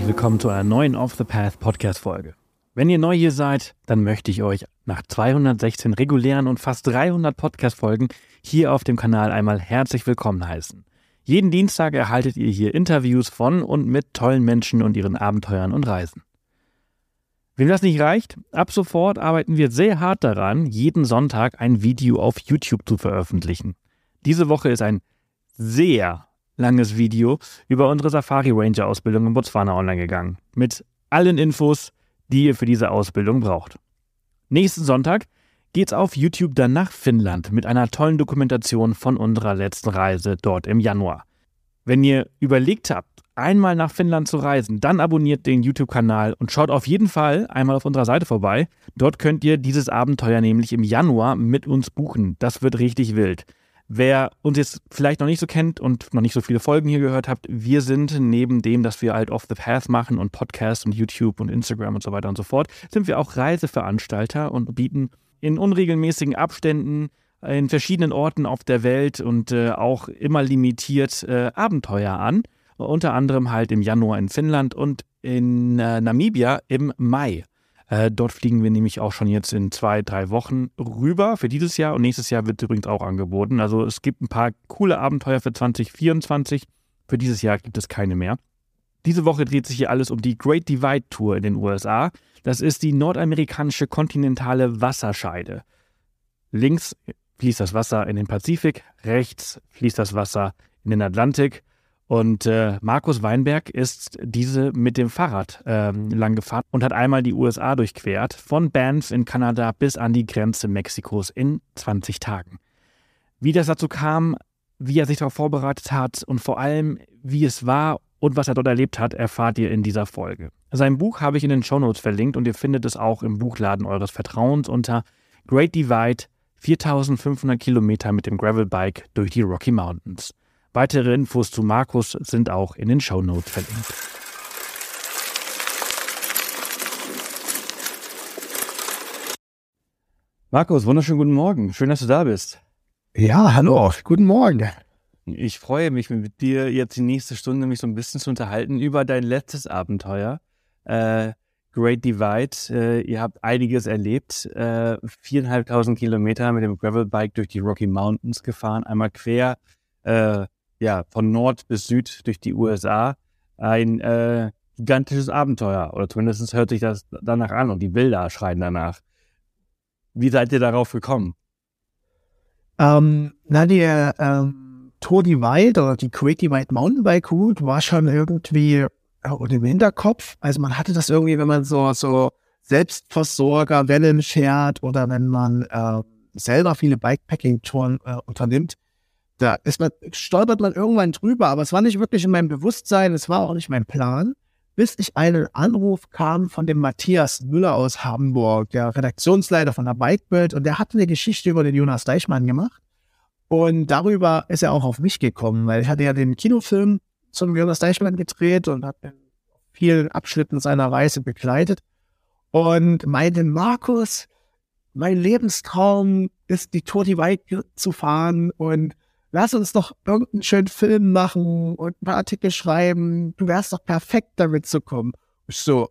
willkommen zu einer neuen Off the Path Podcast-Folge. Wenn ihr neu hier seid, dann möchte ich euch nach 216 regulären und fast 300 Podcast-Folgen hier auf dem Kanal einmal herzlich willkommen heißen. Jeden Dienstag erhaltet ihr hier Interviews von und mit tollen Menschen und ihren Abenteuern und Reisen. Wem das nicht reicht, ab sofort arbeiten wir sehr hart daran, jeden Sonntag ein Video auf YouTube zu veröffentlichen. Diese Woche ist ein sehr langes Video über unsere Safari Ranger Ausbildung in Botswana online gegangen. Mit allen Infos, die ihr für diese Ausbildung braucht. Nächsten Sonntag geht's auf YouTube dann nach Finnland mit einer tollen Dokumentation von unserer letzten Reise dort im Januar. Wenn ihr überlegt habt, einmal nach Finnland zu reisen, dann abonniert den YouTube-Kanal und schaut auf jeden Fall einmal auf unserer Seite vorbei. Dort könnt ihr dieses Abenteuer nämlich im Januar mit uns buchen. Das wird richtig wild. Wer uns jetzt vielleicht noch nicht so kennt und noch nicht so viele Folgen hier gehört habt, wir sind neben dem, dass wir halt Off the Path machen und Podcasts und YouTube und Instagram und so weiter und so fort, sind wir auch Reiseveranstalter und bieten in unregelmäßigen Abständen in verschiedenen Orten auf der Welt und auch immer limitiert Abenteuer an. Unter anderem halt im Januar in Finnland und in Namibia im Mai. Dort fliegen wir nämlich auch schon jetzt in 2-3 Wochen rüber für dieses Jahr und nächstes Jahr wird übrigens auch angeboten. Also es gibt ein paar coole Abenteuer für 2024. Für dieses Jahr gibt es keine mehr. Diese Woche dreht sich hier alles um die Great Divide Tour in den USA. Das ist die nordamerikanische kontinentale Wasserscheide. Links fließt das Wasser in den Pazifik, rechts fließt das Wasser in den Atlantik. Und Markus Weinberg ist diese mit dem Fahrrad lang gefahren und hat einmal die USA durchquert, von Banff in Kanada bis an die Grenze Mexikos in 20 Tagen. Wie das dazu kam, wie er sich darauf vorbereitet hat und vor allem, wie es war und was er dort erlebt hat, erfahrt ihr in dieser Folge. Sein Buch habe ich in den Shownotes verlinkt und ihr findet es auch im Buchladen eures Vertrauens unter Great Divide, 4500 Kilometer mit dem Gravelbike durch die Rocky Mountains. Weitere Infos zu Markus sind auch in den Shownotes verlinkt. Markus, wunderschönen guten Morgen. Schön, dass du da bist. Ja, hallo, guten Morgen. Ich freue mich, mit dir jetzt die nächste Stunde mich so ein bisschen zu unterhalten über dein letztes Abenteuer, Great Divide. Ihr habt einiges erlebt, 4.500 Kilometer mit dem Gravelbike durch die Rocky Mountains gefahren, einmal quer, von Nord bis Süd durch die USA. Ein gigantisches Abenteuer, oder zumindest hört sich das danach an und die Bilder schreien danach. Wie seid ihr darauf gekommen? Die Tour Divide oder die Great Divide Mountainbike Route war schon irgendwie im Hinterkopf. Also man hatte das irgendwie, wenn man so Selbstversorger Wellen fährt oder wenn man selber viele Bikepacking-Touren unternimmt, stolpert man irgendwann drüber, aber es war nicht wirklich in meinem Bewusstsein, es war auch nicht mein Plan, bis ich einen Anruf kam von dem Matthias Müller aus Hamburg, der Redaktionsleiter von der Bikebild, und der hatte eine Geschichte über den Jonas Deichmann gemacht und darüber ist er auch auf mich gekommen, weil ich hatte ja den Kinofilm zum Jonas Deichmann gedreht und habe in vielen Abschnitten seiner Reise begleitet und meinte, Markus, mein Lebenstraum ist, die Tour Divide zu fahren und lass uns doch irgendeinen schönen Film machen und ein paar Artikel schreiben. Du wärst doch perfekt, damit zu kommen. Ich so,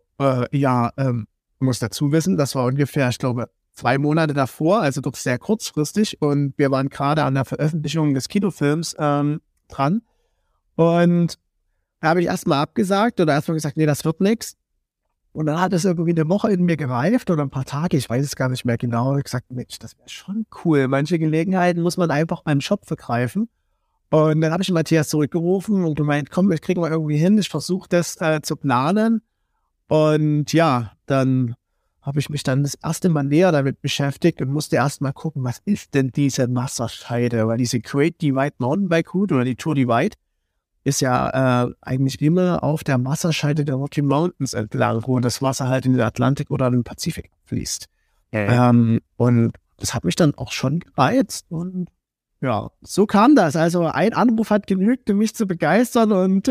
muss dazu wissen, das war ungefähr, ich glaube, 2 Monate davor, also doch sehr kurzfristig. Und wir waren gerade an der Veröffentlichung des Kinofilms dran. Und da habe ich erstmal abgesagt oder erstmal gesagt, nee, das wird nichts. Und dann hat es irgendwie eine Woche in mir gereift oder ein paar Tage, ich weiß es gar nicht mehr genau. Ich habe gesagt, Mensch, das wäre schon cool. Manche Gelegenheiten muss man einfach beim Schopf vergreifen. Und dann habe ich Matthias zurückgerufen und gemeint, komm, das kriegen wir irgendwie hin. Ich versuche das zu planen. Und ja, dann habe ich mich dann das erste Mal näher damit beschäftigt und musste erst mal gucken, was ist denn diese Wasserscheide? Weil diese Great Divide Mountainbike Route oder die Tour Divide ist ja eigentlich immer auf der Wasserscheide der Rocky Mountains entlang, wo das Wasser halt in den Atlantik oder den Pazifik fließt. Und das hat mich dann auch schon gereizt. Und ja, so kam das. Also ein Anruf hat genügt, um mich zu begeistern und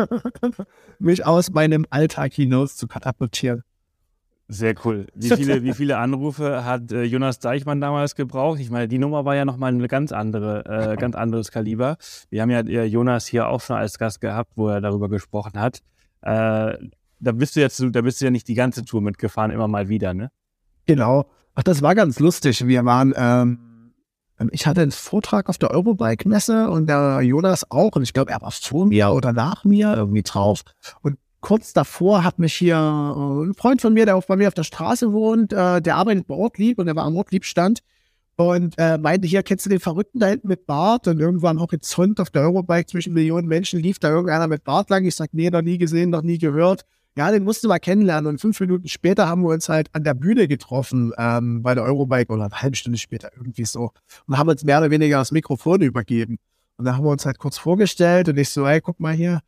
mich aus meinem Alltag hinaus zu katapultieren. Sehr cool. Wie viele Anrufe hat Jonas Deichmann damals gebraucht? Ich meine, die Nummer war ja nochmal eine ganz anderes Kaliber. Wir haben ja Jonas hier auch schon als Gast gehabt, wo er darüber gesprochen hat. da bist du ja nicht die ganze Tour mitgefahren, immer mal wieder, ne? Genau. Ach, das war ganz lustig. Wir waren, ich hatte einen Vortrag auf der Eurobike-Messe und der Jonas auch. Und ich glaube, er war vor mir oder nach mir irgendwie drauf. Und kurz davor hat mich hier ein Freund von mir, der auch bei mir auf der Straße wohnt, der arbeitet bei Ortlieb und der war am Ortlieb-Stand und meinte, hier, kennst du den Verrückten da hinten mit Bart? Und irgendwann Horizont auf der Eurobike zwischen Millionen Menschen lief da irgendeiner mit Bart lang. Ich sag, nee, noch nie gesehen, noch nie gehört. Ja, den musst du mal kennenlernen. Und 5 Minuten später haben wir uns halt an der Bühne getroffen bei der Eurobike oder eine halbe Stunde später irgendwie so und haben uns mehr oder weniger das Mikrofon übergeben. Und da haben wir uns halt kurz vorgestellt und ich so, hey, guck mal hier,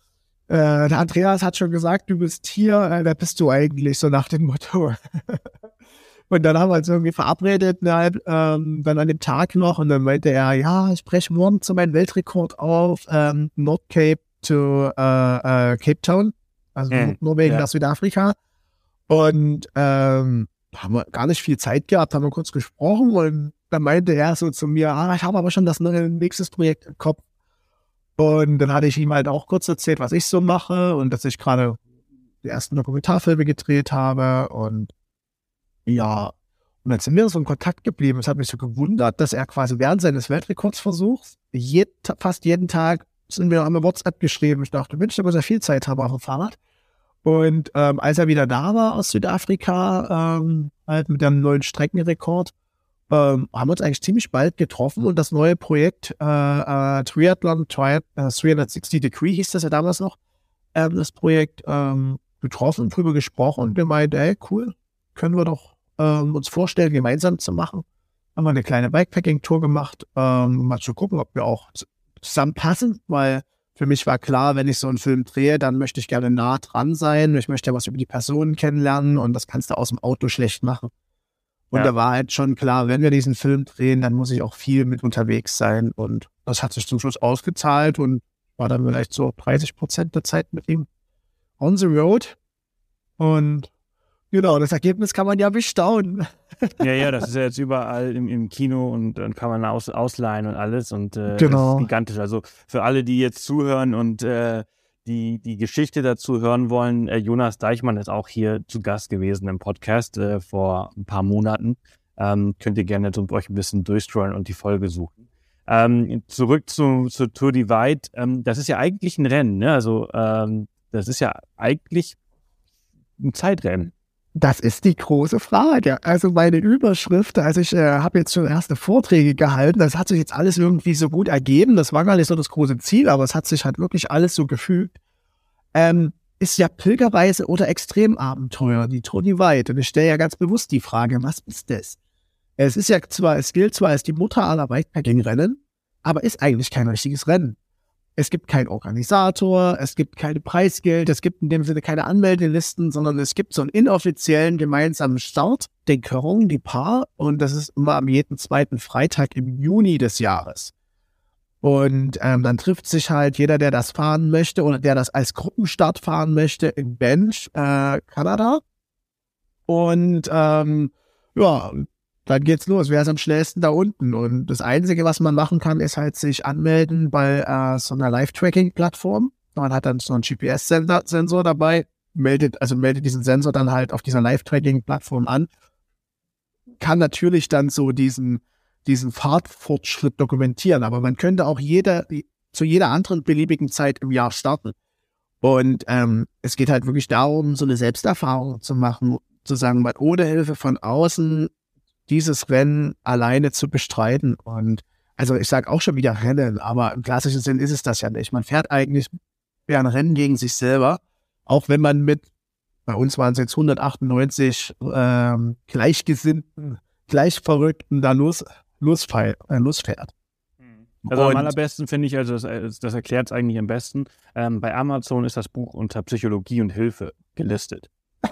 der Andreas hat schon gesagt, du bist hier, wer bist du eigentlich, so nach dem Motto. Und dann haben wir uns irgendwie verabredet, dann an dem Tag noch und dann meinte er, ja, ich breche morgen zu meinem Weltrekord auf, Nordcape to Cape Town. Also Norwegen nach Südafrika. Und haben wir gar nicht viel Zeit gehabt, haben wir kurz gesprochen und dann meinte er so zu mir, ich habe aber schon das nächste Projekt im Kopf. Und dann hatte ich ihm halt auch kurz erzählt, was ich so mache und dass ich gerade die ersten Dokumentarfilme gedreht habe und ja, und dann sind wir so in Kontakt geblieben. Es hat mich so gewundert, dass er quasi während seines Weltrekordsversuchs fast jeden Tag haben wir WhatsApp geschrieben. Ich dachte, Mensch, da muss er viel Zeit haben auf dem Fahrrad. Und als er wieder da war aus Südafrika, halt mit dem neuen Streckenrekord, haben wir uns eigentlich ziemlich bald getroffen und das neue Projekt Triathlon 360 Degree hieß das ja damals noch, das Projekt getroffen, drüber gesprochen und gemeint, ey, cool, können wir doch uns vorstellen, gemeinsam zu machen. Haben wir eine kleine Bikepacking-Tour gemacht, mal zu gucken, ob wir auch zusammenpassen, weil für mich war klar, wenn ich so einen Film drehe, dann möchte ich gerne nah dran sein. Ich möchte ja was über die Personen kennenlernen und das kannst du aus dem Auto schlecht machen. Und da war halt schon klar, wenn wir diesen Film drehen, dann muss ich auch viel mit unterwegs sein. Und das hat sich zum Schluss ausgezahlt und war dann vielleicht so 30% der Zeit mit ihm on the road. Und genau, das Ergebnis kann man ja bestaunen. Ja, das ist ja jetzt überall im Kino und dann kann man ausleihen und alles und Genau. Das ist gigantisch. Also für alle, die jetzt zuhören und die Geschichte dazu hören wollen, Jonas Deichmann ist auch hier zu Gast gewesen im Podcast vor ein paar Monaten. Könnt ihr gerne euch ein bisschen durchscrollen und die Folge suchen. Zurück zur Tour Divide. Das ist ja eigentlich ein Rennen, ne? Also das ist ja eigentlich ein Zeitrennen. Das ist die große Frage. Also meine Überschrift, also ich habe jetzt schon erste Vorträge gehalten, das hat sich jetzt alles irgendwie so gut ergeben, das war gar nicht so das große Ziel, aber es hat sich halt wirklich alles so gefügt. Ist ja Pilgerreise oder Extremabenteuer, die Tour Divide. Und ich stelle ja ganz bewusst die Frage, was ist das? Es gilt zwar als die Mutter aller Bikepacking-Rennen, aber ist eigentlich kein richtiges Rennen. Es gibt keinen Organisator, es gibt keine Preisgeld, es gibt in dem Sinne keine Anmeldelisten, sondern es gibt so einen inoffiziellen gemeinsamen Start, den Coron du Part, und das ist immer am jeden zweiten Freitag im Juni des Jahres. Und dann trifft sich halt jeder, der das fahren möchte oder der das als Gruppenstart fahren möchte, in Banff, Kanada. Und dann geht's los. Wer ist am schnellsten da unten? Und das Einzige, was man machen kann, ist halt sich anmelden bei so einer Live-Tracking-Plattform. Man hat dann so einen GPS-Sensor dabei, meldet diesen Sensor dann halt auf dieser Live-Tracking-Plattform an. Kann natürlich dann so diesen Fahrtfortschritt dokumentieren, aber man könnte auch zu jeder anderen beliebigen Zeit im Jahr starten. Und es geht halt wirklich darum, so eine Selbsterfahrung zu machen, zu sagen, mal ohne Hilfe von außen dieses Rennen alleine zu bestreiten. Und also ich sage auch schon wieder Rennen, aber im klassischen Sinn ist es das ja nicht. Man fährt eigentlich ein Rennen gegen sich selber, auch wenn man bei uns waren es jetzt 198 Gleichgesinnten, Gleichverrückten da losfährt. Also am allerbesten finde ich, also das erklärt es eigentlich am besten, bei Amazon ist das Buch unter Psychologie und Hilfe gelistet.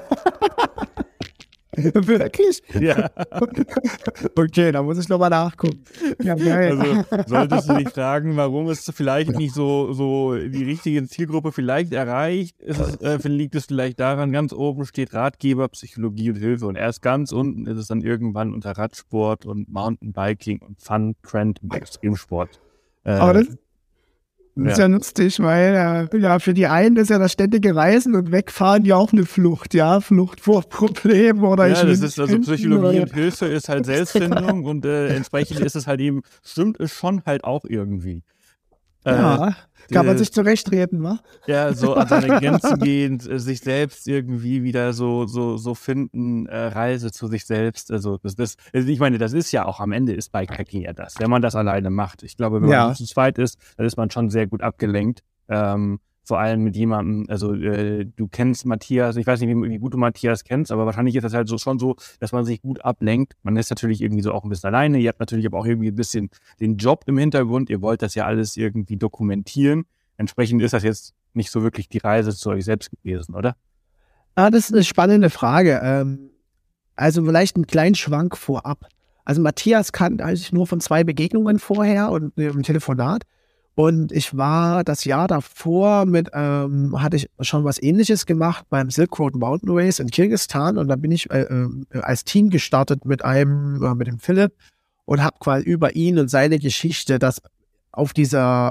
Wirklich? Ja. Okay, da muss ich nochmal nachgucken. Ja, also solltest du dich fragen, warum es vielleicht nicht so die richtige Zielgruppe vielleicht erreicht, liegt es vielleicht daran, ganz oben steht Ratgeber, Psychologie und Hilfe und erst ganz unten ist es dann irgendwann unter Radsport und Mountainbiking und Fun, Trend und Extremsport. Aber Das ist ja lustig, weil für die einen ist ja das ständige Reisen und Wegfahren ja auch eine Flucht, ja, Flucht vor Problemen oder ja, das ist also Psychologie und Hilfe ist halt Selbstfindung und entsprechend ist es halt eben, stimmt es schon halt auch irgendwie. Ja, kann man sich zurechtreden, wa? Ja, so an seine Grenzen gehen, sich selbst irgendwie wieder so finden, Reise zu sich selbst. Also ich meine, das ist ja auch am Ende ist Bikepacking ja das, wenn man das alleine macht. Ich glaube, wenn man zu zweit ist, dann ist man schon sehr gut abgelenkt. Vor allem mit jemandem, also du kennst Matthias, ich weiß nicht, wie gut du Matthias kennst, aber wahrscheinlich ist das halt so schon so, dass man sich gut ablenkt. Man ist natürlich irgendwie so auch ein bisschen alleine. Ihr habt natürlich aber auch irgendwie ein bisschen den Job im Hintergrund. Ihr wollt das ja alles irgendwie dokumentieren. Entsprechend ist das jetzt nicht so wirklich die Reise zu euch selbst gewesen, oder? Das ist eine spannende Frage. Also vielleicht einen kleinen Schwank vorab. Also Matthias kannte eigentlich nur von 2 Begegnungen vorher und im Telefonat. Und ich war das Jahr davor hatte ich schon was Ähnliches gemacht beim Silk Road Mountain Race in Kirgisistan. Und da bin ich als Team gestartet mit dem Philipp und habe quasi über ihn und seine Geschichte das auf dieser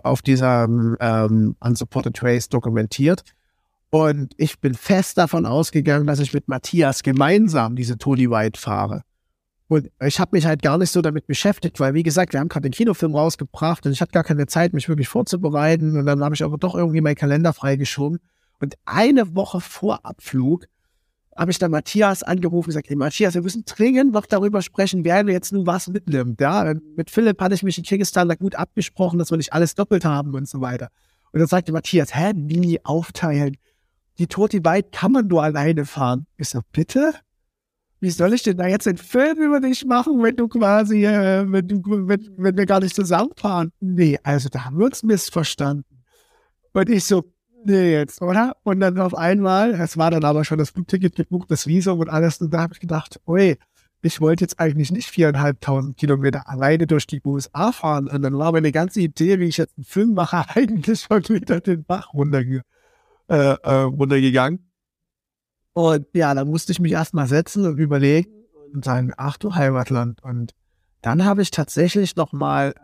Unsupported Race dokumentiert. Und ich bin fest davon ausgegangen, dass ich mit Matthias gemeinsam diese Tony White fahre. Und ich habe mich halt gar nicht so damit beschäftigt, weil, wie gesagt, wir haben gerade den Kinofilm rausgebracht und ich hatte gar keine Zeit, mich wirklich vorzubereiten. Und dann habe ich aber doch irgendwie meinen Kalender freigeschoben. Und eine Woche vor Abflug habe ich dann Matthias angerufen und gesagt, hey Matthias, wir müssen dringend noch darüber sprechen, wer jetzt nun was mitnimmt. Ja? Mit Philipp hatte ich mich in Kirgisistan da gut abgesprochen, dass wir nicht alles doppelt haben und so weiter. Und dann sagte Matthias, wie aufteilen? Die Tony White kann man nur alleine fahren. Ich so, bitte? Wie soll ich denn da jetzt einen Film über dich machen, wenn du quasi, wenn wir gar nicht zusammenfahren? Nee, also da haben wir uns missverstanden. Und ich so, nee jetzt, oder? Und dann auf einmal, es war dann aber schon das Flugticket gebucht, das Visum und alles, und da habe ich gedacht, ui, ich wollte jetzt eigentlich nicht 4.500 Kilometer alleine durch die USA fahren. Und dann war meine ganze Idee, wie ich jetzt einen Film mache, eigentlich schon wieder den Bach runtergegangen. Und ja, dann musste ich mich erstmal setzen und überlegen und sagen, ach du Heimatland. Und dann habe ich tatsächlich nochmal,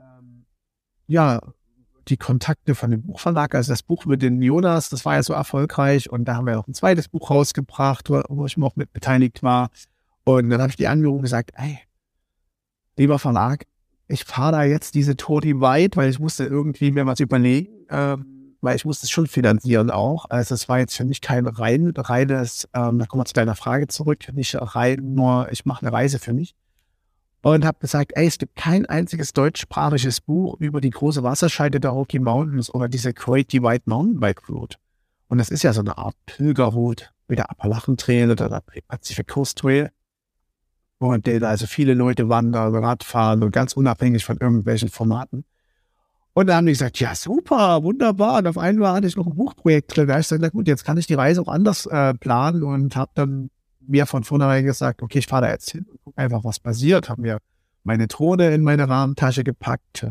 die Kontakte von dem Buchverlag, also das Buch mit den Jonas, das war ja so erfolgreich. Und da haben wir noch ein zweites Buch rausgebracht, wo ich auch mit beteiligt war. Und dann habe ich die angerufen und gesagt, ey, lieber Verlag, ich fahre da jetzt diese Tony White, weil ich musste irgendwie mir was überlegen, weil ich musste es schon finanzieren auch. Also es war jetzt für mich kein reines, da kommen wir zu deiner Frage zurück, nicht rein nur, ich mache eine Reise für mich. Und habe gesagt, ey, es gibt kein einziges deutschsprachiges Buch über die große Wasserscheide der Rocky Mountains oder diese Great Divide Mountainbike Route. Und das ist ja so eine Art Pilgerroute, wie der Appalachen Trail oder der Pacific Coast Trail. Und also viele Leute wandern, Radfahren und ganz unabhängig von irgendwelchen Formaten. Und dann haben die gesagt, ja super, wunderbar. Und auf einmal hatte ich noch ein Buchprojekt drin. Da habe ich gesagt, na gut, jetzt kann ich die Reise auch anders planen und habe dann mir von vornherein gesagt, okay, ich fahre da jetzt hin und gucke einfach, was passiert. Habe mir meine Drohne in meine Rahmentasche gepackt,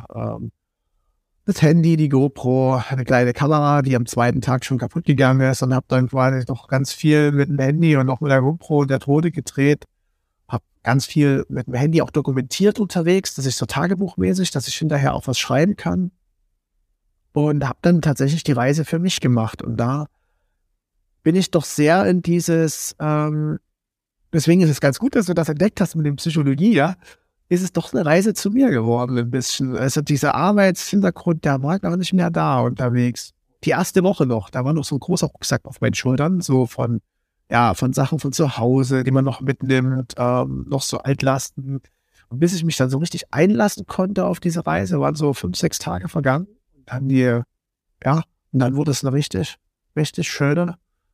das Handy, die GoPro, eine kleine Kamera, die am 2. Tag schon kaputt gegangen ist, und habe dann quasi noch ganz viel mit dem Handy und noch mit der GoPro und der Drohne gedreht. Habe ganz viel mit dem Handy auch dokumentiert unterwegs, dass ich so tagebuchmäßig, dass ich hinterher auch was schreiben kann. Und habe dann tatsächlich die Reise für mich gemacht. Und da bin ich doch sehr in dieses, deswegen ist es ganz gut, dass du das entdeckt hast mit dem Psychologie, ja, ist es doch eine Reise zu mir geworden ein bisschen. Also dieser Arbeitshintergrund, der war gar nicht mehr da unterwegs. Die erste Woche noch, da war noch so ein großer Rucksack auf meinen Schultern, so von Sachen von zu Hause, die man noch mitnimmt, noch so Altlasten. Und bis ich mich dann so richtig einlassen konnte auf diese Reise, waren so 5, 6 Tage vergangen. Und dann wurde es eine richtig, richtig schöne,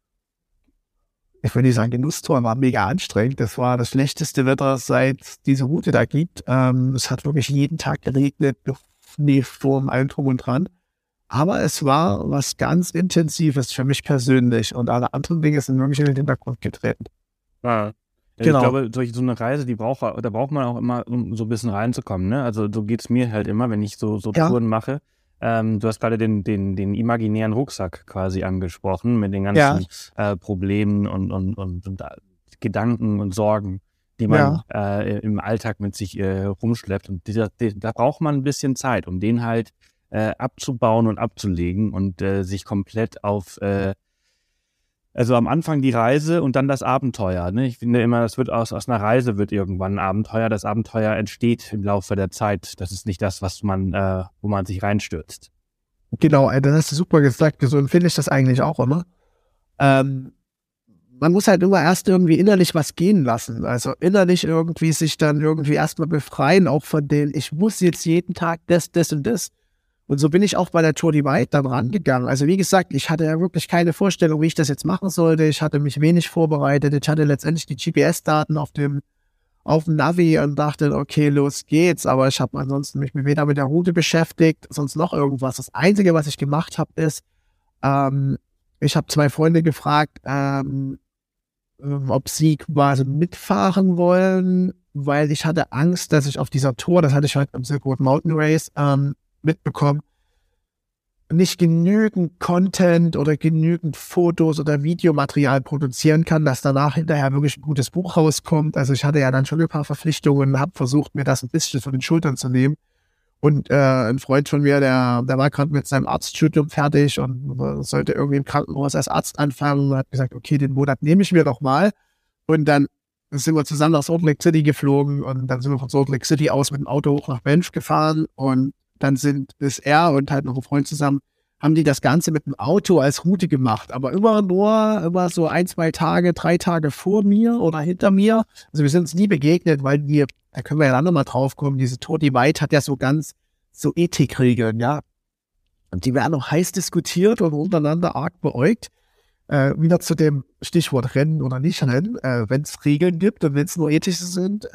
ich würde nicht sagen Genusstour, war mega anstrengend. Das war das schlechteste Wetter, seit es diese Route da gibt. Es hat wirklich jeden Tag geregnet, Schneesturm, allem drum und dran. Aber es war was ganz Intensives für mich persönlich, und alle anderen Dinge sind wirklich in den Hintergrund getreten. Ja. Genau. Ich glaube, durch so eine Reise, da braucht man auch immer, um so ein bisschen reinzukommen, ne? Also so geht's mir halt immer, wenn ich so Touren mache. Du hast gerade den imaginären Rucksack quasi angesprochen, mit den ganzen Problemen und Gedanken und Sorgen, die man im Alltag mit sich rumschleppt. Und da braucht man ein bisschen Zeit, um den halt abzubauen und abzulegen und sich komplett auf, also am Anfang die Reise und dann das Abenteuer. Ne? Ich finde immer, das wird aus einer Reise wird irgendwann ein Abenteuer. Das Abenteuer entsteht im Laufe der Zeit. Das ist nicht das, wo man sich reinstürzt. Genau, das hast du super gesagt. So empfinde ich das eigentlich auch immer. Man muss halt immer erst irgendwie innerlich was gehen lassen. Also innerlich irgendwie sich dann irgendwie erstmal befreien, auch von den, ich muss jetzt jeden Tag das und das. Und so bin ich auch bei der Tour Divide dann rangegangen. Also wie gesagt, ich hatte ja wirklich keine Vorstellung, wie ich das jetzt machen sollte. Ich hatte mich wenig vorbereitet. Ich hatte letztendlich die GPS-Daten auf dem Navi und dachte, okay, los geht's. Aber ich habe ansonsten mich weder mit der Route beschäftigt, sonst noch irgendwas. Das Einzige, was ich gemacht habe, ist, ich habe 2 Freunde gefragt, ob sie quasi mitfahren wollen, weil ich hatte Angst, dass ich auf dieser Tour, das hatte ich heute am Silk Road Mountain Race mitbekommen, nicht genügend Content oder genügend Fotos oder Videomaterial produzieren kann, dass danach hinterher wirklich ein gutes Buch rauskommt. Also ich hatte ja dann schon ein paar Verpflichtungen, habe versucht, mir das ein bisschen von den Schultern zu nehmen. Und ein Freund von mir, der war gerade mit seinem Arztstudium fertig und sollte irgendwie im Krankenhaus als Arzt anfangen und hat gesagt, okay, den Monat nehme ich mir doch mal. Und dann sind wir zusammen nach Salt Lake City geflogen und dann sind wir von Salt Lake City aus mit dem Auto hoch nach Banff gefahren und dann ist er und halt noch ein Freund zusammen, haben die das Ganze mit dem Auto als Route gemacht, aber immer so 1, 2 Tage, 3 Tage vor mir oder hinter mir. Also wir sind uns nie begegnet, weil da können wir ja dann nochmal drauf kommen, diese Tour Divide hat ja so Ethikregeln, ja. Und die werden auch heiß diskutiert und untereinander arg beäugt. Wieder zu dem Stichwort Rennen oder nicht Rennen, wenn es Regeln gibt und wenn es nur ethische sind,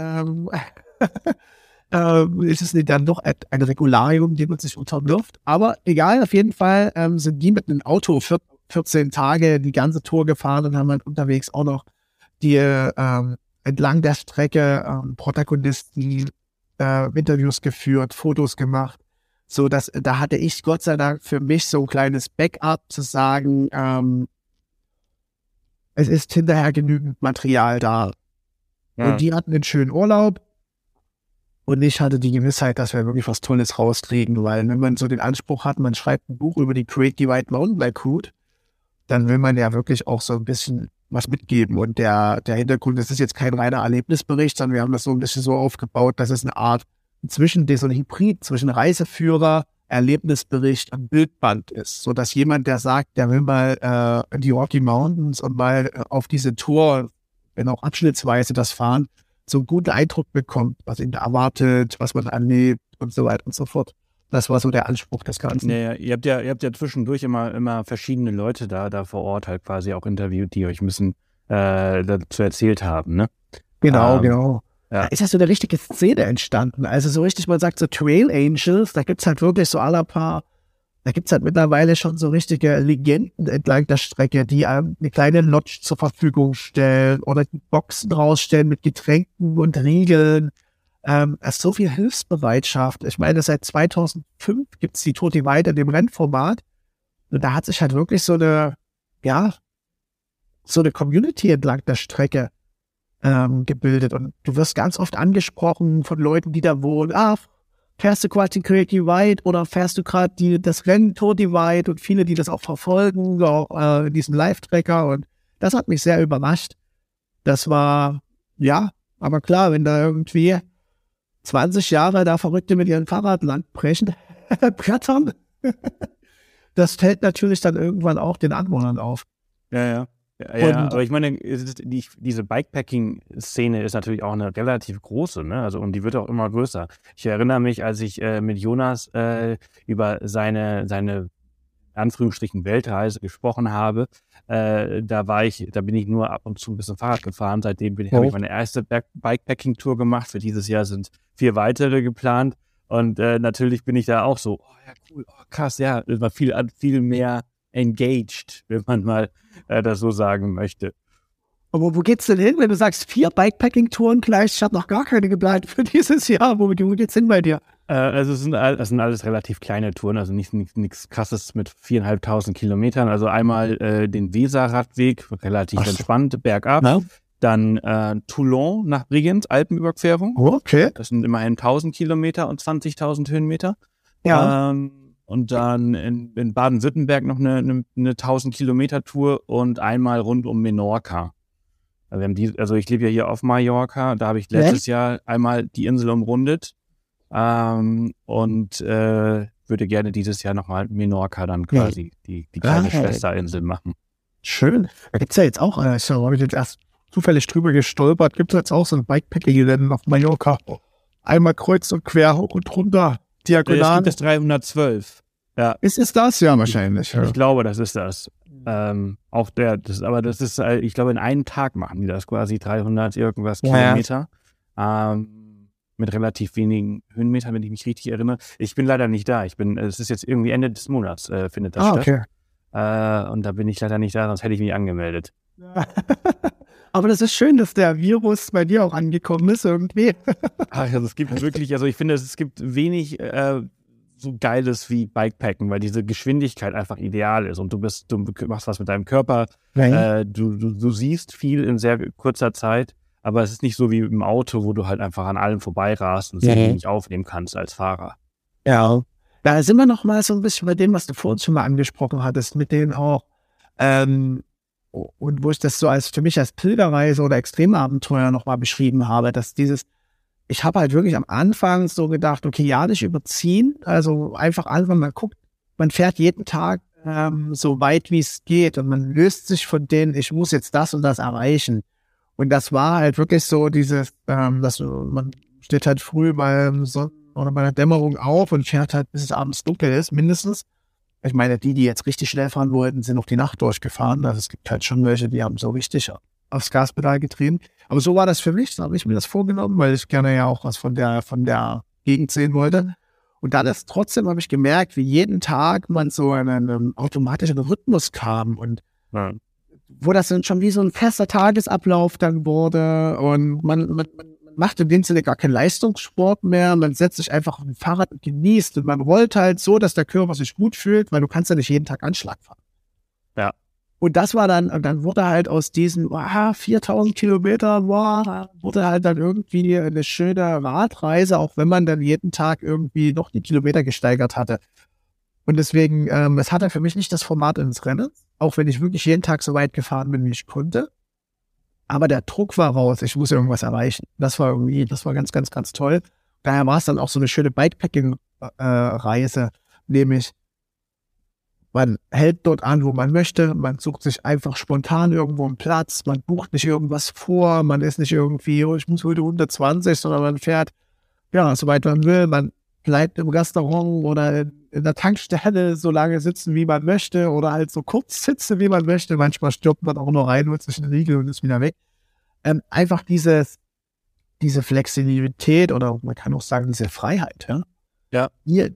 ist es dann doch ein Regularium, dem man sich unterwirft. Aber egal, auf jeden Fall sind die mit einem Auto 14 Tage die ganze Tour gefahren und haben halt unterwegs auch noch die entlang der Strecke Protagonisten Interviews geführt, Fotos gemacht. So, da hatte ich Gott sei Dank für mich so ein kleines Backup zu sagen, es ist hinterher genügend Material da. Ja. Und die hatten einen schönen Urlaub. Und ich hatte die Gewissheit, dass wir wirklich was Tolles rauskriegen, weil wenn man so den Anspruch hat, man schreibt ein Buch über die Great Divide Mountainbike Route, dann will man ja wirklich auch so ein bisschen was mitgeben. Und der Hintergrund, das ist jetzt kein reiner Erlebnisbericht, sondern wir haben das so ein bisschen so aufgebaut, dass es eine Art so ein Hybrid zwischen Reiseführer, Erlebnisbericht und Bildband ist, so dass jemand, der sagt, der will mal in die Rocky Mountains und mal auf diese Tour, wenn auch abschnittsweise das fahren, so einen guten Eindruck bekommt, was ihn da erwartet, was man erlebt und so weiter und so fort. Das war so der Anspruch des Ganzen. Ja, ihr habt ja zwischendurch immer verschiedene Leute da vor Ort halt quasi auch interviewt, die euch ein bisschen dazu erzählt haben, ne? Genau. Ja. Ja. Da ist ja so eine richtige Szene entstanden. Also so richtig, man sagt so Trail Angels, da gibt's halt wirklich so da gibt's halt mittlerweile schon so richtige Legenden entlang der Strecke, die eine kleine Lodge zur Verfügung stellen oder die Boxen rausstellen mit Getränken und Riegeln. So viel Hilfsbereitschaft. Ich meine, seit 2005 gibt's die Tour Divide in dem Rennformat. Und da hat sich halt wirklich so eine Community entlang der Strecke gebildet. Und du wirst ganz oft angesprochen von Leuten, die da wohnen. Fährst du quasi die Great Divide oder fährst du gerade das Rennen Tour Divide? Und viele, die das auch verfolgen, auch diesen Live-Tracker. Und das hat mich sehr überrascht. Das war, aber klar, wenn da irgendwie 20 Jahre da Verrückte mit ihrem Fahrrad brettern, das fällt natürlich dann irgendwann auch den Anwohnern auf. Ja, aber ich meine, diese Bikepacking-Szene ist natürlich auch eine relativ große, ne? Also, und die wird auch immer größer. Ich erinnere mich, als ich mit Jonas über seine Anführungsstrichen Weltreise gesprochen habe, da bin ich nur ab und zu ein bisschen Fahrrad gefahren. Seitdem habe ich meine erste Bikepacking-Tour gemacht. Für dieses Jahr sind 4 weitere geplant. Und natürlich bin ich da auch so, ja cool, krass, ja, das war viel mehr engaged, wenn man mal das so sagen möchte. Aber wo geht's denn hin, wenn du sagst 4 Bikepacking-Touren gleich? Ich habe noch gar keine geplant für dieses Jahr. Wo geht's hin bei dir? Also es sind alles relativ kleine Touren, also nichts Krasses mit 4.500 Kilometern. Also einmal den Weser-Radweg, relativ entspannt, bergab. No. Dann Toulon nach Bregenz, Alpenüberquerung. Okay. Das sind immerhin 1.000 Kilometer und 20.000 Höhenmeter. Ja. und dann in Baden-Württemberg noch eine 1000-Kilometer-Tour und einmal rund um Menorca. Also ich lebe ja hier auf Mallorca, da habe ich letztes Jahr einmal die Insel umrundet und würde gerne dieses Jahr nochmal Menorca dann quasi die kleine Schwesterinsel machen. Schön. Da gibt es ja jetzt auch, da habe ich jetzt erst zufällig drüber gestolpert, gibt es jetzt auch so ein Bikepacking-Rennen auf Mallorca. Einmal kreuz und quer, hoch und runter, diagonal. Es gibt das 312. Ja. Ist das ja wahrscheinlich. Ich glaube, das ist das. Das ist, ich glaube, in einem Tag machen die das quasi 300 irgendwas Kilometer. Mit relativ wenigen Höhenmetern, wenn ich mich richtig erinnere. Ich bin leider nicht da. Es ist jetzt irgendwie Ende des Monats, findet das statt. Okay. Und da bin ich leider nicht da, sonst hätte ich mich angemeldet. Aber das ist schön, dass der Virus bei dir auch angekommen ist irgendwie. Also es gibt wirklich, ich finde, es gibt wenig so Geiles wie Bikepacken, weil diese Geschwindigkeit einfach ideal ist und du machst was mit deinem Körper, du siehst viel in sehr kurzer Zeit, aber es ist nicht so wie im Auto, wo du halt einfach an allem vorbeirast und es nicht aufnehmen kannst als Fahrer. Ja, da sind wir noch mal so ein bisschen bei dem, was du vorhin schon mal angesprochen hattest, mit denen auch und wo ich das so für mich als Pilgerreise oder Extremabenteuer noch mal beschrieben habe, dass ich habe halt wirklich am Anfang so gedacht, okay, ja, nicht überziehen, also einfach man guckt, man fährt jeden Tag so weit, wie es geht und man löst sich von denen, ich muss jetzt das und das erreichen. Und das war halt wirklich so dieses, man steht halt früh bei der Dämmerung auf und fährt halt, bis es abends dunkel ist, mindestens. Ich meine, die jetzt richtig schnell fahren wollten, sind noch die Nacht durchgefahren. Also es gibt halt schon welche, die haben so richtig aufs Gaspedal getrieben. Aber so war das für mich, da habe ich mir das vorgenommen, weil ich gerne ja auch was von der Gegend sehen wollte. Und dann habe ich gemerkt, wie jeden Tag man so in einen automatischen Rhythmus kam und wo das dann schon wie so ein fester Tagesablauf dann wurde und man macht in dem Sinne gar keinen Leistungssport mehr, man setzt sich einfach auf ein Fahrrad und genießt und man rollt halt so, dass der Körper sich gut fühlt, weil du kannst ja nicht jeden Tag Anschlag fahren. Ja. Und das war dann wurde halt aus diesen 4000 Kilometer, wurde halt dann irgendwie eine schöne Radreise, auch wenn man dann jeden Tag irgendwie noch die Kilometer gesteigert hatte. Und deswegen, es hatte für mich nicht das Format ins Rennen, auch wenn ich wirklich jeden Tag so weit gefahren bin, wie ich konnte. Aber der Druck war raus, ich muss irgendwas erreichen. Das war ganz, ganz, ganz toll. Daher war es dann auch so eine schöne Bikepacking-Reise, nämlich man hält dort an, wo man möchte, man sucht sich einfach spontan irgendwo einen Platz, man bucht nicht irgendwas vor, man ist nicht irgendwie, ich muss heute 120, sondern man fährt, soweit man will, man bleibt im Restaurant oder in der Tankstelle so lange sitzen, wie man möchte oder halt so kurz sitzen, wie man möchte. Manchmal stirbt man auch noch rein, holt sich einen Riegel und ist wieder weg. Einfach diese Flexibilität oder man kann auch sagen, diese Freiheit, ja.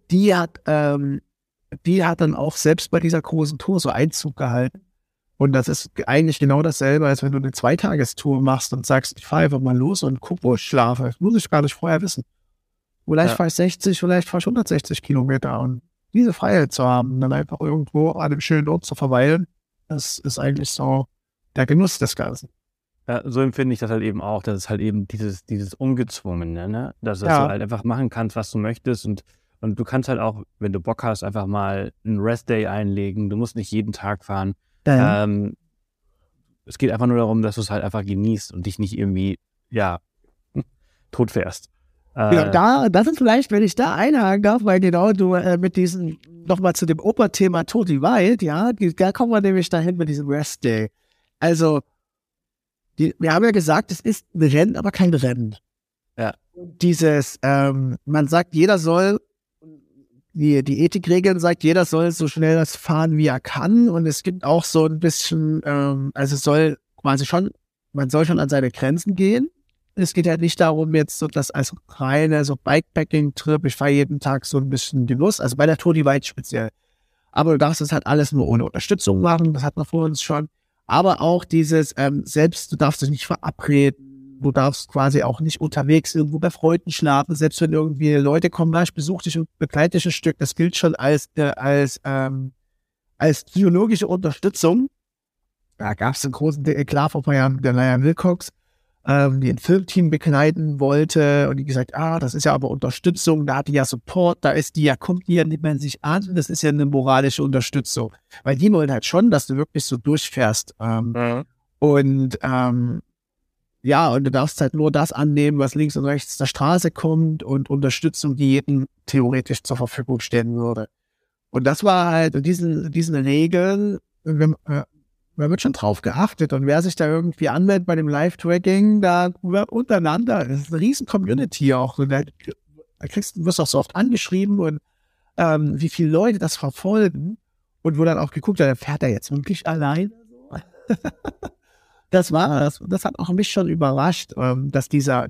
Die hat dann auch selbst bei dieser großen Tour so Einzug gehalten. Und das ist eigentlich genau dasselbe, als wenn du eine Zweitagestour machst und sagst, ich fahre einfach mal los und guck, wo ich schlafe. Das muss ich gar nicht vorher wissen. Vielleicht fahre ich 60, vielleicht fahre ich 160 Kilometer. Und diese Freiheit zu haben, dann einfach irgendwo an einem schönen Ort zu verweilen, das ist eigentlich so der Genuss des Ganzen. Ja, so empfinde ich das halt eben auch. Das ist halt eben dieses Ungezwungene, ne? Dass du halt einfach machen kannst, was du möchtest und du kannst halt auch, wenn du Bock hast, einfach mal einen Rest-Day einlegen. Du musst nicht jeden Tag fahren. Ja. Es geht einfach nur darum, dass du es halt einfach genießt und dich nicht irgendwie, tot fährst. Das ist vielleicht, wenn ich da einhaken darf, weil genau du mit diesem, nochmal zu dem Operthema Tour Divide, da kommen wir nämlich dahin mit diesem Rest-Day. Also, wir haben ja gesagt, es ist ein Rennen, aber kein Rennen. Ja. Dieses, man sagt, jeder soll, die Ethikregeln sagt, jeder soll so schnell das fahren, wie er kann. Und es gibt auch so ein bisschen, man soll schon an seine Grenzen gehen. Es geht halt nicht darum, jetzt so das als reine so Bikepacking-Trip, ich fahre jeden Tag so ein bisschen Genuss, also bei der Tour Divide speziell. Aber du darfst es halt alles nur ohne Unterstützung machen, das hatten wir vor uns schon. Aber auch dieses, selbst du darfst dich nicht verabreden, du darfst quasi auch nicht unterwegs irgendwo bei Freunden schlafen, selbst wenn irgendwie Leute kommen, ich besuche dich und begleite dich ein Stück, das gilt schon als psychologische Unterstützung. Da gab es einen großen Eklat vor ein paar Jahren mit der Laia Wilcox. die ein Filmteam begleiten wollte und die gesagt, das ist ja aber Unterstützung, da hat die ja Support, kommt die ja, nimmt man sich an, das ist ja eine moralische Unterstützung. Weil die wollen halt schon, dass du wirklich so durchfährst. Und du darfst halt nur das annehmen, was links und rechts der Straße kommt und Unterstützung, die jedem theoretisch zur Verfügung stehen würde. Und das war halt, und diesen Regeln, man wird schon drauf geachtet und wer sich da irgendwie anmeldet bei dem Live-Tracking, da untereinander, das ist eine riesen Community auch. Und du wirst auch so oft angeschrieben und wie viele Leute das verfolgen und wo dann auch geguckt wird, fährt er jetzt wirklich alleine? Das hat auch mich schon überrascht, dass dieser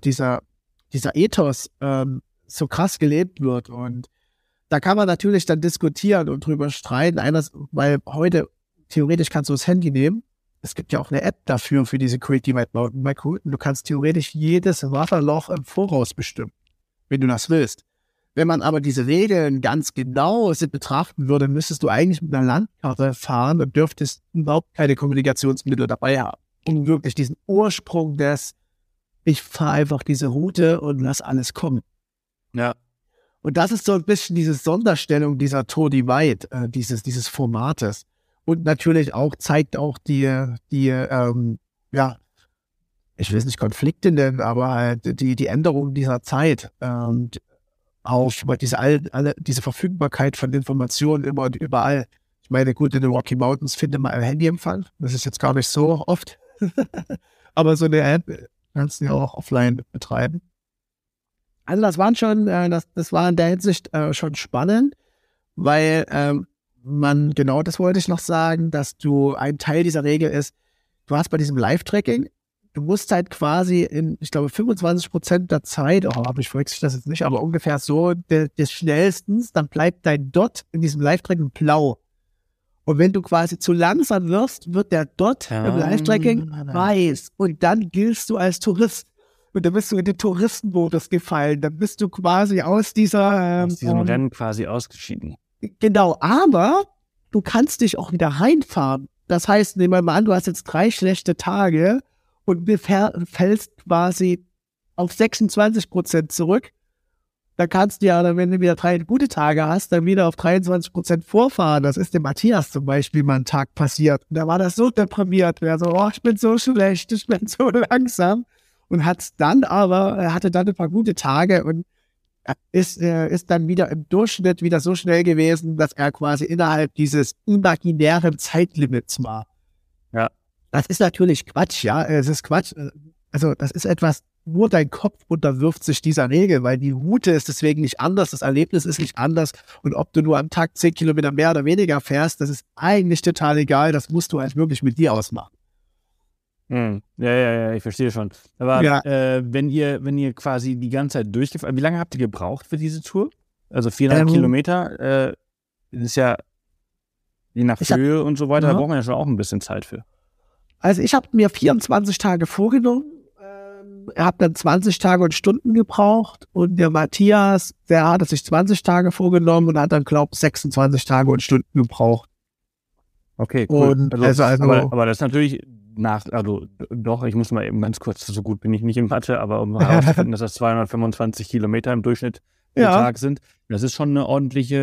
Ethos so krass gelebt wird. Und da kann man natürlich dann diskutieren und drüber streiten. Weil heute theoretisch kannst du das Handy nehmen. Es gibt ja auch eine App dafür, für diese Creative Mountainbike Routen. Du kannst theoretisch jedes Wasserloch im Voraus bestimmen, wenn du das willst. Wenn man aber diese Regeln ganz genau betrachten würde, müsstest du eigentlich mit einer Landkarte fahren und dürftest überhaupt keine Kommunikationsmittel dabei haben, um wirklich diesen Ursprung ich fahre einfach diese Route und lass alles kommen. Ja. Und das ist so ein bisschen diese Sonderstellung dieser Tour Divide, dieses Formates. Und natürlich auch zeigt auch die ich will es nicht Konflikte nennen, aber halt die Änderung dieser Zeit, auch diese Verfügbarkeit von Informationen immer und überall. Ich meine, gut, in den Rocky Mountains findet man ein Handyempfang. Das ist jetzt gar nicht so oft. Aber so eine App kannst du ja auch offline betreiben. Also das war in der Hinsicht schon spannend, weil das wollte ich noch sagen, dass ein Teil dieser Regel ist, du hast bei diesem Live-Tracking, du musst halt quasi ich glaube 25% der Zeit, aber ich verwechsel das jetzt nicht, aber ungefähr so des Schnellstens, dann bleibt dein Dot in diesem Live-Tracking blau. Und wenn du quasi zu langsam wirst, wird der Dot im Live-Tracking weiß. Und dann giltst du als Tourist. Und dann bist du in den Touristenmodus gefallen. Dann bist du quasi aus diesem Rennen quasi ausgeschieden. Genau, aber du kannst dich auch wieder reinfahren. Das heißt, nehmen wir mal an, du hast jetzt 3 schlechte Tage und fällst quasi auf 26% zurück. Dann kannst du ja, wenn du wieder 3 gute Tage hast, dann wieder auf 23% vorfahren. Das ist dem Matthias zum Beispiel mal einen Tag passiert. Und da war das so deprimiert. Er so, ich bin so schlecht, ich bin so langsam. Und hatte dann ein paar gute Tage und ist dann wieder im Durchschnitt wieder so schnell gewesen, dass er quasi innerhalb dieses imaginären Zeitlimits war. Ja. Das ist natürlich Quatsch, ja. Es ist Quatsch. Also das ist etwas, nur dein Kopf unterwirft sich dieser Regel, weil die Route ist deswegen nicht anders, das Erlebnis ist nicht anders. Und ob du nur am Tag 10 Kilometer mehr oder weniger fährst, das ist eigentlich total egal. Das musst du halt wirklich mit dir ausmachen. Ja, ich verstehe schon. Aber wenn ihr quasi die ganze Zeit durchgefahren, wie lange habt ihr gebraucht für diese Tour? Also 400 Kilometer, ist ja je nach Höhe und so weiter, da braucht man ja schon auch ein bisschen Zeit für. Also ich habe mir 24 Tage vorgenommen, habe dann 20 Tage und Stunden gebraucht und der Matthias, der hatte sich 20 Tage vorgenommen und hat dann, glaube ich, 26 Tage und Stunden gebraucht. Okay, cool. Und aber das ist natürlich ich muss mal eben ganz kurz, so gut bin ich nicht in Mathe, aber um herauszufinden, dass das 225 Kilometer im Durchschnitt pro Tag sind, das ist schon ordentlich.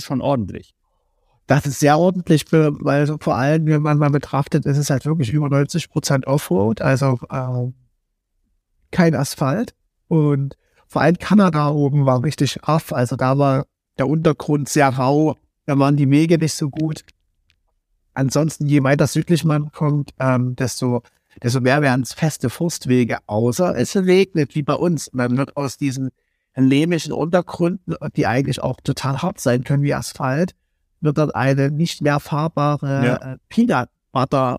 Das ist sehr ordentlich, weil so vor allem, wenn man mal betrachtet, ist es halt wirklich über 90% Offroad, also kein Asphalt. Und vor allem Kanada oben war richtig rough, also da war der Untergrund sehr rau, da waren die Wege nicht so gut. Ansonsten, je weiter südlich man kommt, desto mehr werden es feste Forstwege, außer es regnet, wie bei uns. Man wird aus diesen lehmischen Untergründen, die eigentlich auch total hart sein können wie Asphalt, wird dann eine nicht mehr fahrbare Peanut Butter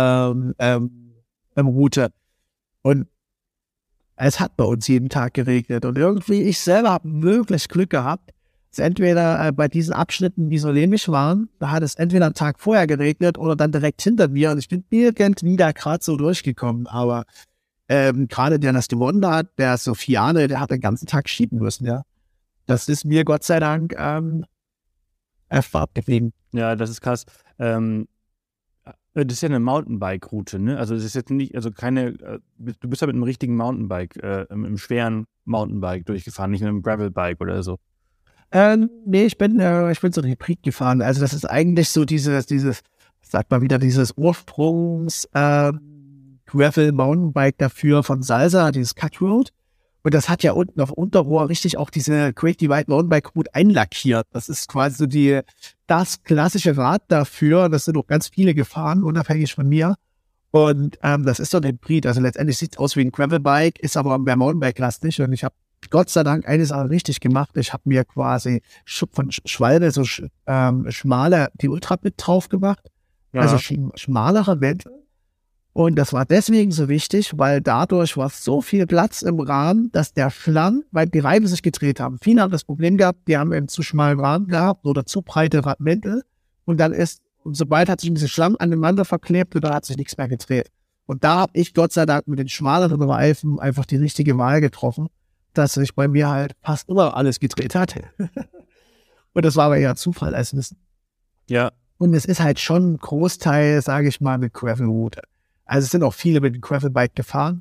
Route. Und es hat bei uns jeden Tag geregnet. Und irgendwie, ich selber habe wirklich Glück gehabt, dass entweder bei diesen Abschnitten, die so lehmig waren, da hat es entweder einen Tag vorher geregnet oder dann direkt hinter mir. Und ich bin irgendwie da gerade so durchgekommen. Aber gerade der Nastivonda, der Sofiane, der hat den ganzen Tag schieben müssen, ja. Das ist mir Gott sei Dank abgeblieben. Ja, das ist krass. Das ist ja eine Mountainbike-Route, ne? Also das ist jetzt nicht, also keine, du bist ja mit einem richtigen Mountainbike, im schweren Mountainbike durchgefahren, nicht mit einem Gravelbike oder so. Nee, ich bin so ein Hybrid gefahren. Also das ist eigentlich so sagt man wieder, dieses Ursprungs Gravel Mountainbike dafür von Salsa, dieses Cut Road. Und das hat ja unten auf Unterrohr richtig auch diese Great Divide Mountainbike Route einlackiert. Das ist quasi so das klassische Rad dafür. Das sind auch ganz viele gefahren, unabhängig von mir. Und das ist so ein Hybrid. Also letztendlich sieht es aus wie ein Gravelbike, ist aber mehr Mountainbike-lastig. Und ich habe Gott sei Dank eine Sache richtig gemacht. Ich habe mir quasi von Schwalbe so schmale, die Ultra mit drauf gemacht. Ja. Also schmalere Wände. Und das war deswegen so wichtig, weil dadurch war so viel Platz im Rahmen, dass der Schlamm, weil die Reifen sich gedreht haben. Viele haben das Problem gehabt, die haben einen zu schmalen Rahmen gehabt oder zu breite Mäntel. Und sobald hat sich ein bisschen Schlamm aneinander verklebt und da hat sich nichts mehr gedreht. Und da habe ich Gott sei Dank mit den schmaleren Reifen einfach die richtige Wahl getroffen, dass sich bei mir halt fast immer alles gedreht hat. Und das war aber eher Zufall als Wissen. Ja. Und es ist halt schon ein Großteil, sage ich mal, mit Gravel-Route. Also es sind auch viele mit dem Gravelbike gefahren.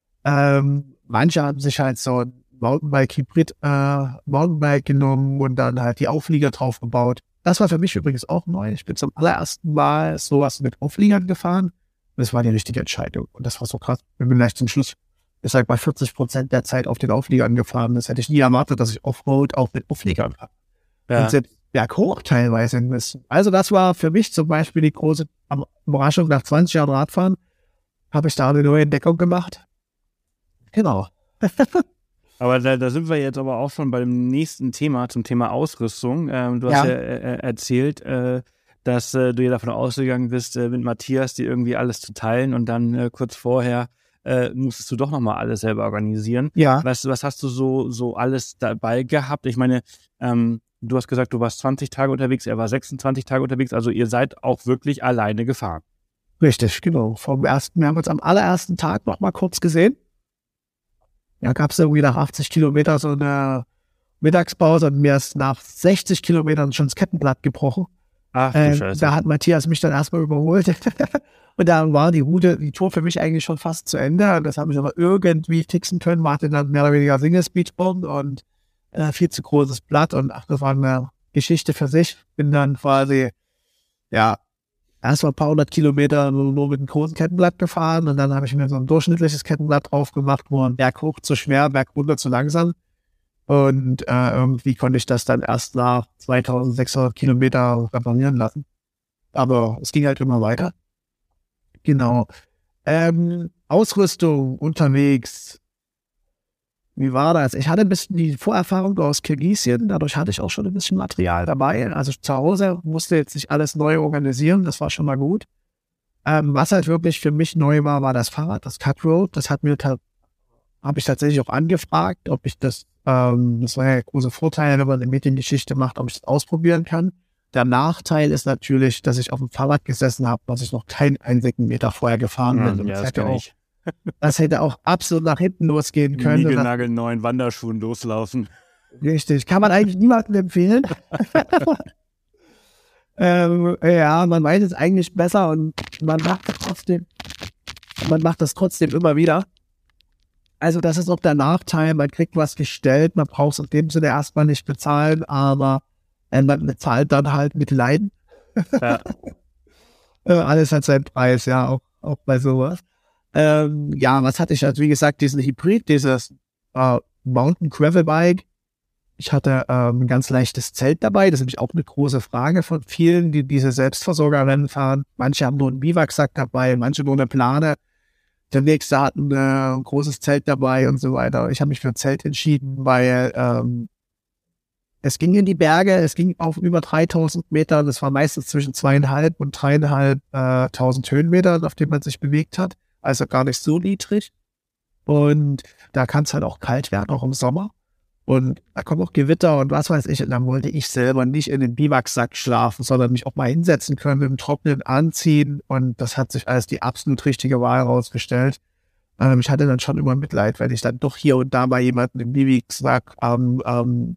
Manche haben sich halt so ein Mountainbike-Hybrid Mountainbike genommen und dann halt die Auflieger drauf gebaut. Das war für mich übrigens auch neu. Ich bin zum allerersten Mal sowas mit Aufliegern gefahren. Und das war die richtige Entscheidung. Und das war so krass. Ich bin gleich zum Schluss, ist halt bei 40% der Zeit auf den Aufliegern gefahren. Das hätte ich nie erwartet, dass ich Offroad auch mit Aufliegern fahre. Ja. Und selbst berghoch teilweise müssen. Also das war für mich zum Beispiel die große Überraschung. Nach 20 Jahren Radfahren habe ich da eine neue Entdeckung gemacht. Genau. Aber da sind wir jetzt aber auch schon bei dem nächsten Thema, zum Thema Ausrüstung. Du hast ja erzählt, dass du ja davon ausgegangen bist, mit Matthias dir irgendwie alles zu teilen und dann kurz vorher musstest du doch nochmal alles selber organisieren. Ja. Was hast du so alles dabei gehabt? Ich meine, du hast gesagt, du warst 20 Tage unterwegs, er war 26 Tage unterwegs, also ihr seid auch wirklich alleine gefahren. Richtig, genau. Wir haben uns am allerersten Tag noch mal kurz gesehen. Ja, gab es irgendwie nach 80 Kilometer so eine Mittagspause und mir ist nach 60 Kilometern schon das Kettenblatt gebrochen. Ach du Scheiße. Da hat Matthias mich dann erstmal überholt. Und dann war die Tour für mich eigentlich schon fast zu Ende. Das habe ich aber irgendwie fixen können. Man hatte dann mehr oder weniger Single-Speedbomb und viel zu großes Blatt. Und das war eine Geschichte für sich. Bin dann quasi, erst mal ein paar hundert Kilometer nur mit einem großen Kettenblatt gefahren und dann habe ich mir so ein durchschnittliches Kettenblatt drauf gemacht, wo ein Berg hoch zu schwer, Berg runter zu langsam. Und irgendwie konnte ich das dann erst nach 2600 Kilometer reparieren lassen. Aber es ging halt immer weiter. Genau. Ausrüstung unterwegs. Wie war das? Ich hatte ein bisschen die Vorerfahrung aus Kirgisien, dadurch hatte ich auch schon ein bisschen Material dabei. Also zu Hause musste jetzt nicht alles neu organisieren, das war schon mal gut. Was halt wirklich für mich neu war das Fahrrad, das Cut Road. Das habe ich tatsächlich auch angefragt, ob ich das war ja der große Vorteil, wenn man eine Mediengeschichte macht, ob ich das ausprobieren kann. Der Nachteil ist natürlich, dass ich auf dem Fahrrad gesessen habe, was ich noch keinen einzigen Meter vorher gefahren bin. Das hätte auch absolut nach hinten losgehen können. Niegelnagelneuen Wanderschuhen loslaufen. Richtig, kann man eigentlich niemandem empfehlen. Man weiß es eigentlich besser und man macht das trotzdem immer wieder. Also das ist auch der Nachteil, man kriegt was gestellt, man braucht es in dem Sinne erstmal nicht bezahlen, aber man bezahlt dann halt mit Leiden. Ja. Alles hat seinen Preis, ja, auch bei sowas. Was hatte ich? Also wie gesagt, diesen Hybrid, dieses Mountain Gravel Bike. Ich hatte ein ganz leichtes Zelt dabei. Das ist nämlich auch eine große Frage von vielen, die diese Selbstversorgerrennen fahren. Manche haben nur einen Biwaksack dabei, manche nur eine Plane. Der nächste hat ein großes Zelt dabei und so weiter. Ich habe mich für ein Zelt entschieden, weil es ging in die Berge, es ging auf über 3000 Meter. Das war meistens zwischen 2.500 und 3.500 Höhenmetern, auf denen man sich bewegt hat. Also gar nicht so niedrig. Und da kann es halt auch kalt werden, auch im Sommer. Und da kommen auch Gewitter und was weiß ich. Und dann wollte ich selber nicht in den Biwaksack schlafen, sondern mich auch mal hinsetzen können, mit dem Trockenen anziehen. Und das hat sich als die absolut richtige Wahl herausgestellt. Ich hatte dann schon immer Mitleid, wenn ich dann doch hier und da mal jemanden im Biwaksack am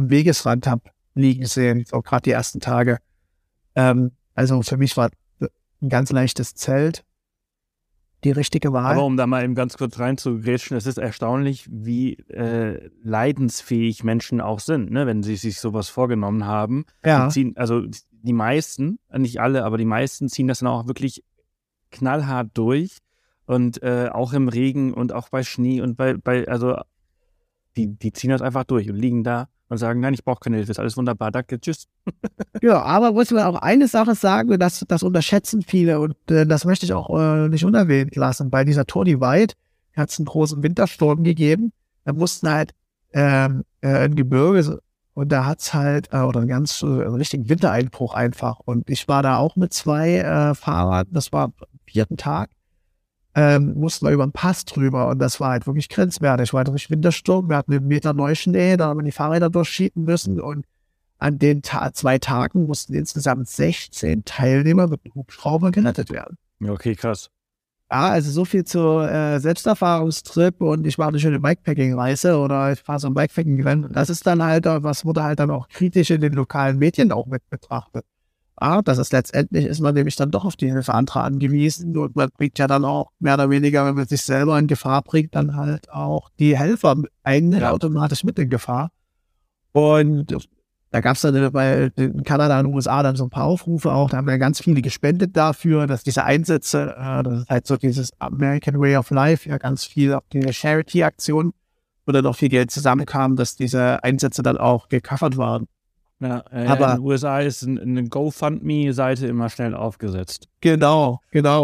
Wegesrand habe liegen sehen, auch gerade die ersten Tage. Also für mich war ein ganz leichtes Zelt. Die richtige Wahl. Aber um da mal eben ganz kurz reinzugrätschen, es ist erstaunlich, wie leidensfähig Menschen auch sind, ne? Wenn sie sich sowas vorgenommen haben. Ja. Die meisten, nicht alle, aber die meisten ziehen das dann auch wirklich knallhart durch und auch im Regen und auch bei Schnee und die ziehen das einfach durch und liegen da und sagen, nein, ich brauche keine Hilfe, ist alles wunderbar, danke, tschüss. Ja, aber muss man auch eine Sache sagen, das unterschätzen viele und das möchte ich auch nicht unerwähnt lassen. Bei dieser Tour Divide hat es einen großen Wintersturm gegeben. Da mussten halt ein Gebirge und da hat es halt oder einen einen richtigen Wintereinbruch einfach. Und ich war da auch mit 2 Fahrraden, das war am 4. Tag. Mussten wir über den Pass drüber und das war halt wirklich grenzwertig. War durch Wintersturm, wir hatten 1 Meter Neuschnee, da haben wir die Fahrräder durchschieben müssen und an den 2 Tagen mussten insgesamt 16 Teilnehmer mit dem Hubschrauber gerettet werden. Okay, krass. Ja, also so viel zur Selbsterfahrungstrip und ich mache eine schöne Bikepacking-Reise oder ich fahre so ein Bikepacking-Rennen. Das ist dann halt, was wurde halt dann auch kritisch in den lokalen Medien auch mit betrachtet. Das ist letztendlich, ist man nämlich dann doch auf die Hilfe anderer angewiesen und man bringt ja dann auch mehr oder weniger, wenn man sich selber in Gefahr bringt, dann halt auch die Helfer eigentlich automatisch mit in Gefahr. Und da gab es dann in Kanada und den USA dann so ein paar Aufrufe auch, da haben ja ganz viele gespendet dafür, dass diese Einsätze, das ist halt so dieses American Way of Life, ja ganz viel auf diese Charity-Aktion, wo dann auch viel Geld zusammenkam, dass diese Einsätze dann auch gecovert waren. Ja, aber in den USA ist eine GoFundMe-Seite immer schnell aufgesetzt. Genau.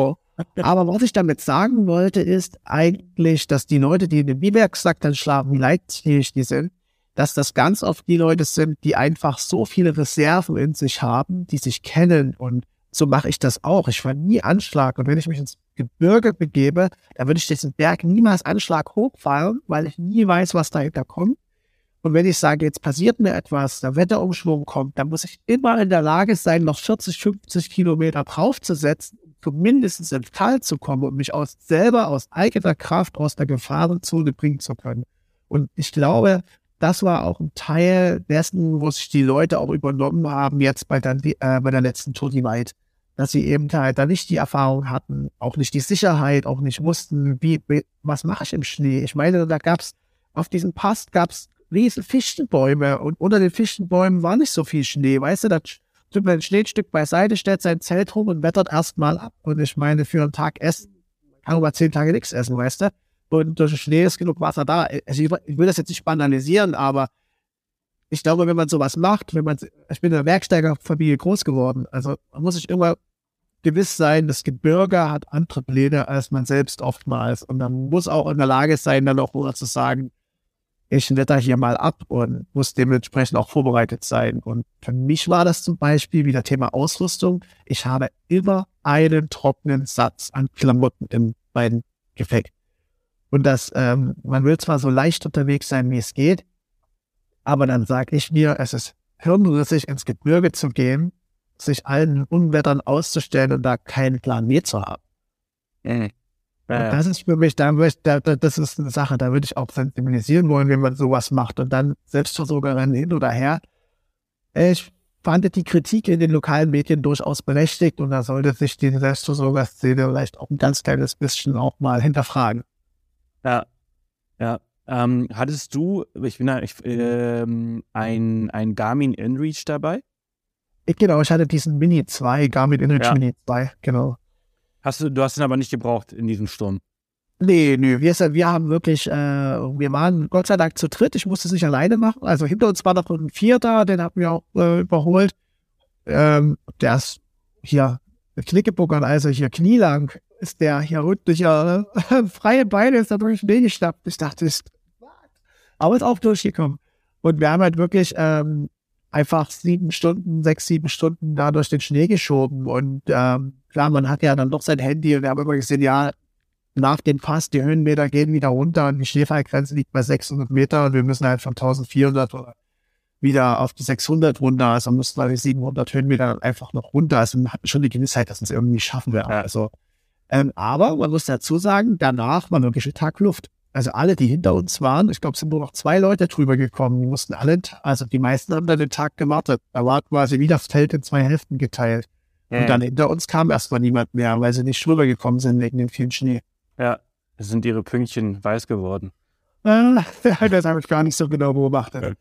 Aber was ich damit sagen wollte, ist eigentlich, dass die Leute, die in dem Biwaksack dann schlafen, wie leidfähig die sind, dass das ganz oft die Leute sind, die einfach so viele Reserven in sich haben, die sich kennen. Und so mache ich das auch. Ich fahre nie Anschlag. Und wenn ich mich ins Gebirge begebe, dann würde ich diesen Berg niemals Anschlag hochfahren, weil ich nie weiß, was dahinter kommt. Und wenn ich sage, jetzt passiert mir etwas, der Wetterumschwung kommt, dann muss ich immer in der Lage sein, noch 40, 50 Kilometer draufzusetzen, um zumindest ins Tal zu kommen und mich selber aus eigener Kraft aus der Gefahrenzone bringen zu können. Und ich glaube, das war auch ein Teil dessen, wo sich die Leute auch übernommen haben, jetzt bei der letzten Tour Divide, dass sie eben halt da nicht die Erfahrung hatten, auch nicht die Sicherheit, auch nicht wussten, was mache ich im Schnee? Ich meine, da gab's auf diesem Pass riesen Fichtenbäume und unter den Fichtenbäumen war nicht so viel Schnee, weißt du, da tut man ein Schneestück beiseite, stellt sein Zelt rum und wettert erstmal ab. Und ich meine, für einen Tag essen, kann man über 10 Tage nichts essen, weißt du? Und durch den Schnee ist genug Wasser da. Also ich will das jetzt nicht banalisieren, aber ich glaube, wenn man sowas macht, ich bin in einer Bergsteigerfamilie groß geworden, also man muss sich immer gewiss sein, das Gebirge hat andere Pläne als man selbst oftmals. Und man muss auch in der Lage sein, dann auch nur zu sagen, ich wetter hier mal ab und muss dementsprechend auch vorbereitet sein. Und für mich war das zum Beispiel wieder Thema Ausrüstung. Ich habe immer einen trockenen Satz an Klamotten in meinem Gepäck. Und man will zwar so leicht unterwegs sein, wie es geht, aber dann sage ich mir, es ist hirnrissig, ins Gebirge zu gehen, sich allen Unwettern auszustellen und da keinen Plan B zu haben. Das ist für mich, das ist eine Sache, da würde ich auch sensibilisieren wollen, wenn man sowas macht. Und dann Selbstversorgerin hin oder her. Ich fand die Kritik in den lokalen Medien durchaus berechtigt und da sollte sich die Selbstversorgerszene vielleicht auch ein ganz kleines bisschen auch mal hinterfragen. Ja. Hattest du, ein Garmin InReach dabei? Genau, ich hatte diesen Mini 2, Garmin InReach Mini 2, genau. Du hast ihn aber nicht gebraucht in diesem Sturm? Nee, wir haben wirklich, wir waren Gott sei Dank zu dritt, ich musste es nicht alleine machen, also hinter uns war noch ein Vierter, den haben wir auch überholt, der ist hier Knickebuckern, also hier knielang, ist der hier rüttlich, freie Beine ist da durch den Schnee geschnappt, ich dachte, aber ist auch durchgekommen. Und wir haben halt wirklich einfach 6, 7 Stunden da durch den Schnee geschoben und klar, man hat ja dann doch sein Handy und wir haben immer gesehen, ja, nach dem Pass, die Höhenmeter gehen wieder runter und die Schneefallgrenze liegt bei 600 Meter und wir müssen halt von 1400 wieder auf die 600 runter, also müssen wir die 700 Höhenmeter dann einfach noch runter, also man hat schon die Gewissheit, dass wir es irgendwie schaffen werden. Ja. Also, aber man muss dazu sagen, danach war wirklich ein Tag Luft. Also alle, die hinter uns waren, ich glaube, es sind nur noch 2 Leute drüber gekommen, die mussten alle, also die meisten haben dann den Tag gewartet. Da war quasi wie das Feld in 2 Hälften geteilt. Und dann hinter uns kam erstmal niemand mehr, weil sie nicht rübergekommen sind wegen dem vielen Schnee. Ja, es sind ihre Pünktchen weiß geworden. Das habe ich gar nicht so genau beobachtet.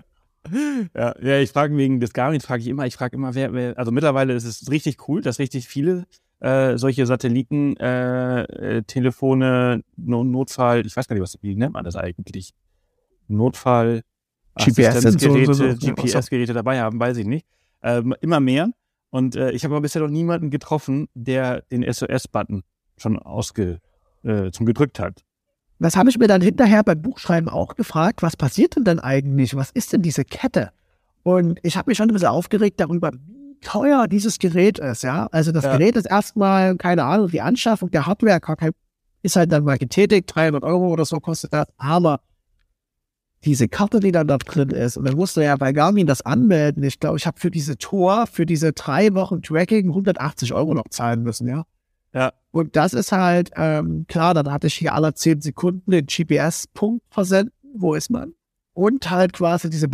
Ja, ich frage wegen des Garmin, ich frage immer, wer, also mittlerweile ist es richtig cool, dass richtig viele solche Satelliten, Telefone, Notfall, ich weiß gar nicht, wie nennt man das eigentlich? Notfall, Assistenzgeräte, GPS-Geräte dabei haben, weiß ich nicht. Immer mehr. Und ich habe aber bisher noch niemanden getroffen, der den SOS-Button schon zum gedrückt hat. Das habe ich mir dann hinterher beim Buchschreiben auch gefragt, was passiert denn dann eigentlich? Was ist denn diese Kette? Und ich habe mich schon ein bisschen aufgeregt darüber, wie teuer dieses Gerät ist, ja. Also das Gerät ist erstmal, keine Ahnung, die Anschaffung der Hardware ist halt dann mal getätigt, 300 € oder so kostet das, aber diese Karte, die dann da drin ist, und dann musst du ja bei Garmin das anmelden. Ich glaube, ich habe für diese 3 Wochen Tracking 180 € noch zahlen müssen, ja. Ja. Und das ist halt, klar, dann hatte ich hier alle 10 Sekunden den GPS-Punkt versenden, wo ist man? Und halt quasi diese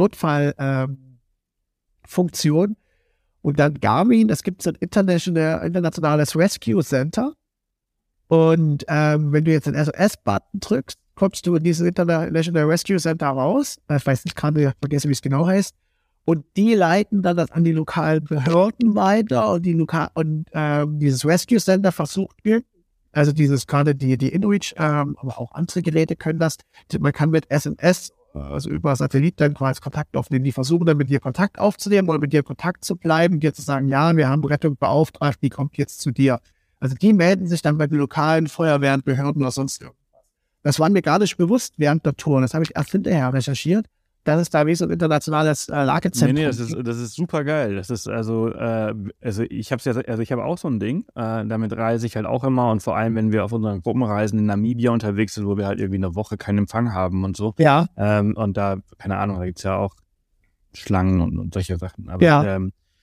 Notfall-Funktion. Und dann Garmin, es gibt so ein internationales Rescue Center. Und wenn du jetzt den SOS-Button drückst, kommst du in dieses International Rescue Center raus. Ich weiß nicht, gerade vergesse, wie es genau heißt. Und die leiten dann das an die lokalen Behörden weiter und dieses Rescue Center versucht, also gerade die InReach, aber auch andere Geräte können das. Man kann mit SMS, also über Satellit dann quasi Kontakt aufnehmen. Die versuchen dann mit dir Kontakt aufzunehmen oder mit dir in Kontakt zu bleiben, dir zu sagen, ja, wir haben Rettung beauftragt, die kommt jetzt zu dir. Also die melden sich dann bei den lokalen Feuerwehren, Behörden oder sonst irgendwas. Das war mir gar nicht bewusst während der Tour. Das habe ich erst hinterher recherchiert. Das ist da wie so ein internationales Lagezentrum. Nee, das ist super geil. Das ist also ich habe auch so ein Ding. Damit reise ich halt auch immer und vor allem, wenn wir auf unseren Gruppenreisen in Namibia unterwegs sind, wo wir halt irgendwie eine Woche keinen Empfang haben und so. Ja. Und da, keine Ahnung, da gibt es ja auch Schlangen und solche Sachen. Aber, ja.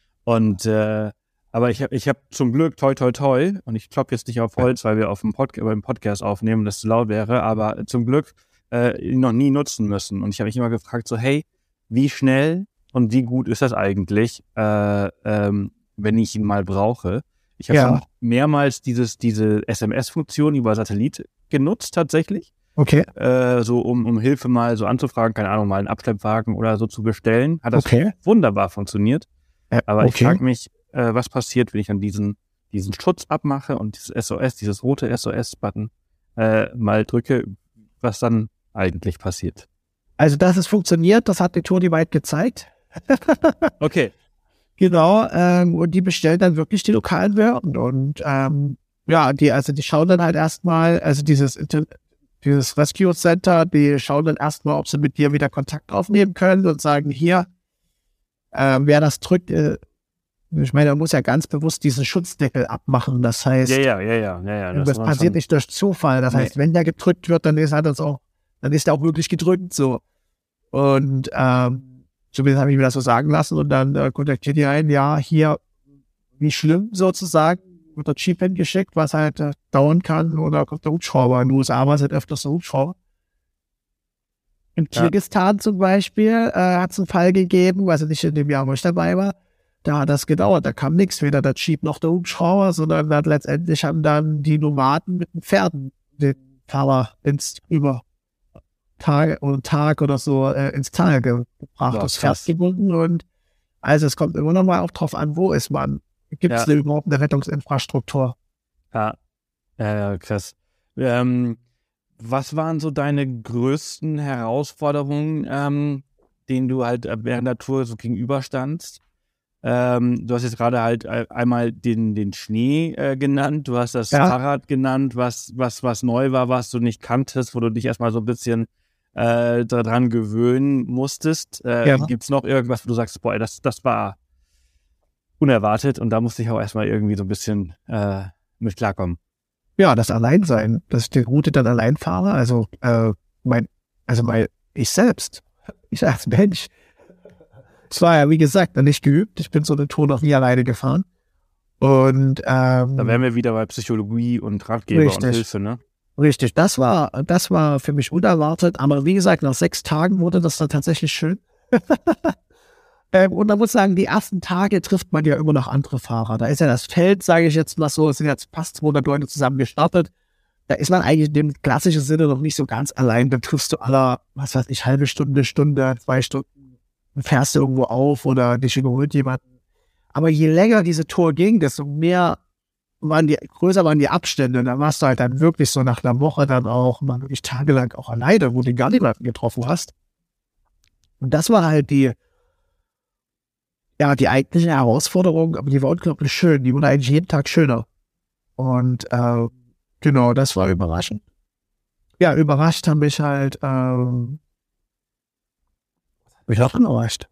Aber ich habe zum Glück toi, und ich klopfe jetzt nicht auf Holz, weil wir beim Podcast aufnehmen, das zu laut wäre, aber zum Glück ihn noch nie nutzen müssen. Und ich habe mich immer gefragt, so hey, wie schnell und wie gut ist das eigentlich, wenn ich ihn mal brauche? Ich habe schon mehrmals diese SMS-Funktion über Satellit genutzt tatsächlich. Okay. So um Hilfe mal so anzufragen, keine Ahnung, mal einen Abschleppwagen oder so zu bestellen. Hat das wunderbar funktioniert. Aber ich frage mich, was passiert, wenn ich dann diesen Schutz abmache und dieses rote SOS-Button mal drücke, was dann eigentlich passiert. Also, dass es funktioniert, das hat die Tour Divide gezeigt. Okay. Genau, und die bestellen dann wirklich die lokalen Behörden und die schauen dann halt erstmal, also dieses Rescue Center, die schauen dann erstmal, ob sie mit dir wieder Kontakt aufnehmen können und sagen, hier, wer das drückt, ich meine, man muss ja ganz bewusst diesen Schutzdeckel abmachen, das heißt, das passiert nicht durch Zufall, das heißt, wenn der gedrückt wird, dann ist der auch wirklich gedrückt, so. Und zumindest habe ich mir das so sagen lassen und dann kontaktiert die einen, ja, hier, wie schlimm sozusagen, wird der Jeep hingeschickt, was halt dauern kann, oder kommt der Hubschrauber. In den USA war es halt öfters der Hubschrauber. In Kirgisistan zum Beispiel hat es einen Fall gegeben, also nicht in dem Jahr, wo ich dabei war, da hat das gedauert, da kam nichts, weder der Jeep noch der Hubschrauber, sondern letztendlich haben dann die Nomaden mit den Pferden den Fahrer über Tag oder so ins Tal gebracht, das Pferd gebunden und also es kommt immer noch mal auch drauf an, wo ist man. Gibt es überhaupt eine Rettungsinfrastruktur? Ja, krass. Was waren so deine größten Herausforderungen, denen du halt während der Tour so gegenüberstandst? Du hast jetzt gerade halt einmal den Schnee genannt, du hast das Fahrrad genannt, was neu war, was du nicht kanntest, wo du dich erstmal so ein bisschen daran gewöhnen musstest. Gibt es noch irgendwas, wo du sagst, boah, das war unerwartet und da musste ich auch erstmal irgendwie so ein bisschen mit klarkommen? Ja, das Alleinsein, dass ich die Route dann allein fahre, also ich selbst, ich als Mensch. Es war ja, wie gesagt, nicht geübt. Ich bin so eine Tour noch nie alleine gefahren. Und da wären wir wieder bei Psychologie und Ratgeber und Hilfe, ne? Richtig, das war für mich unerwartet. Aber wie gesagt, nach 6 Tagen wurde das dann tatsächlich schön. Und man muss sagen, die ersten Tage trifft man ja immer noch andere Fahrer. Da ist ja das Feld, sage ich jetzt mal so, es sind jetzt fast 200 Leute zusammen gestartet. Da ist man eigentlich in dem klassischen Sinne noch nicht so ganz allein. Dann triffst du aller, was weiß ich, halbe Stunde, 2 Stunden, fährst du irgendwo auf oder dich überholt jemanden. Aber je länger diese Tour ging, desto größer waren die Abstände. Und dann warst du halt dann wirklich so nach einer Woche dann auch mal wirklich tagelang auch alleine, wo du gar niemanden getroffen hast. Und das war halt die eigentliche Herausforderung, aber die war unglaublich schön. Die wurde eigentlich jeden Tag schöner. Und genau, das war überraschend. Ja, überrascht haben mich halt, mich auch überrascht.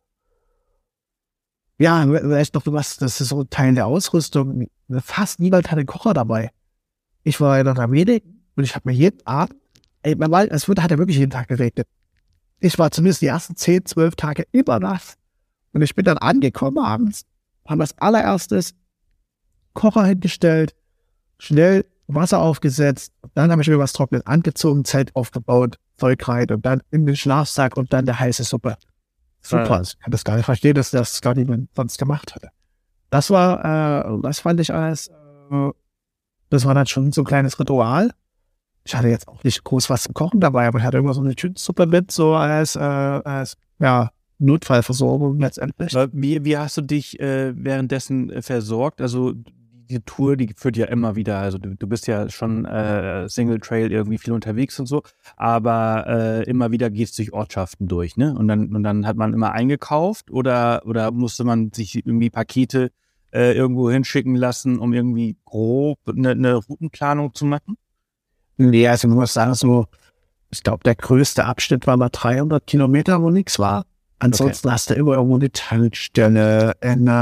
Ja, weißt du, das ist so ein Teil der Ausrüstung. Fast niemand hatte einen Kocher dabei. Ich war in einer Venedig und ich habe mir jeden Abend, hat ja wirklich jeden Tag geregnet. Ich war zumindest die ersten 10, 12 Tage immer nass. Und ich bin dann angekommen abends, haben als allererstes Kocher hingestellt, schnell Wasser aufgesetzt, dann habe ich mir was Trockenes angezogen, Zelt aufgebaut, Zeug rein und dann in den Schlafsack und dann der heiße Suppe. Super, ich kann das gar nicht verstehen, dass das gar niemand sonst gemacht hatte. Das fand ich das war dann schon so ein kleines Ritual. Ich hatte jetzt auch nicht groß was zum Kochen dabei, aber ich hatte immer so eine Tütensuppe mit, so als Notfallversorgung letztendlich. Wie hast du dich währenddessen versorgt? Also die Tour, die führt ja immer wieder, also du bist ja schon Single Trail irgendwie viel unterwegs und so, aber immer wieder gehst du durch Ortschaften durch, ne? Und dann hat man immer eingekauft oder musste man sich irgendwie Pakete irgendwo hinschicken lassen, um irgendwie grob eine Routenplanung zu machen? Nee, also man muss sagen, so, ich glaube, der größte Abschnitt war mal 300 Kilometer, wo nichts war. Ansonsten hast du immer irgendwo eine Tankstelle,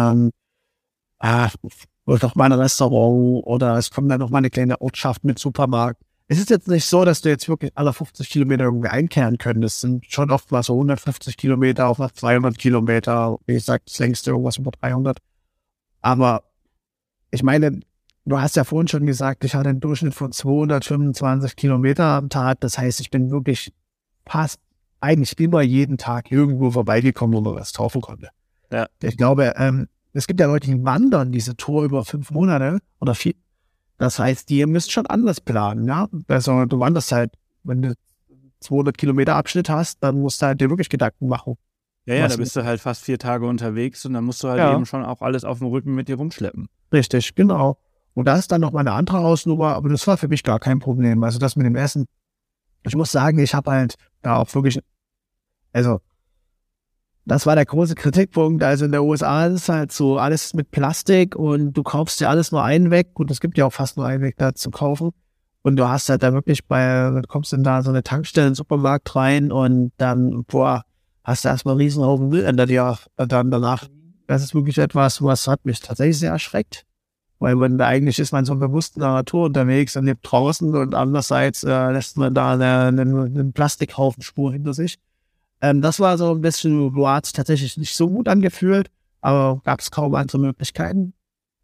oder noch mal ein Restaurant oder es kommt dann noch mal eine kleine Ortschaft mit Supermarkt. Es ist jetzt nicht so, dass du jetzt wirklich alle 50 Kilometer irgendwie einkehren könntest. Es sind schon oft mal so 150 Kilometer, auch mal 200 Kilometer. Wie gesagt, das längste irgendwas über 300. Aber ich meine, du hast ja vorhin schon gesagt, ich hatte einen Durchschnitt von 225 Kilometer am Tag. Das heißt, ich bin wirklich fast eigentlich immer jeden Tag irgendwo vorbeigekommen, wo man was kaufen konnte. Ja. Ich glaube, es gibt ja Leute, die wandern diese Tour über 5 Monate oder 4. Das heißt, die müssen schon anders planen, ja. Also du wanderst halt, wenn du 200 Kilometer Abschnitt hast, dann musst du halt dir wirklich Gedanken machen. Ja, da bist du halt fast 4 Tage unterwegs und dann musst du halt eben schon auch alles auf dem Rücken mit dir rumschleppen. Richtig, genau. Und das ist dann noch mal eine andere Hausnummer, aber das war für mich gar kein Problem. Also das mit dem Essen, ich muss sagen, ich habe halt da auch wirklich, also das war der große Kritikpunkt. Also in der USA ist halt so alles mit Plastik und du kaufst dir alles nur einen weg und es gibt ja auch fast nur einen weg da zu kaufen. Und du hast halt da wirklich dann kommst du in da so eine Tankstelle, einen Supermarkt rein und dann, hast du erstmal einen Riesenhaufen Müll hinter dir. Und dann danach, das ist wirklich etwas, was hat mich tatsächlich sehr erschreckt. Weil eigentlich ist man so bewusst in der Natur unterwegs und lebt draußen und andererseits lässt man da einen Plastikhaufenspur hinter sich. Das war so ein bisschen, hat sich tatsächlich nicht so gut angefühlt, aber gab es kaum andere Möglichkeiten.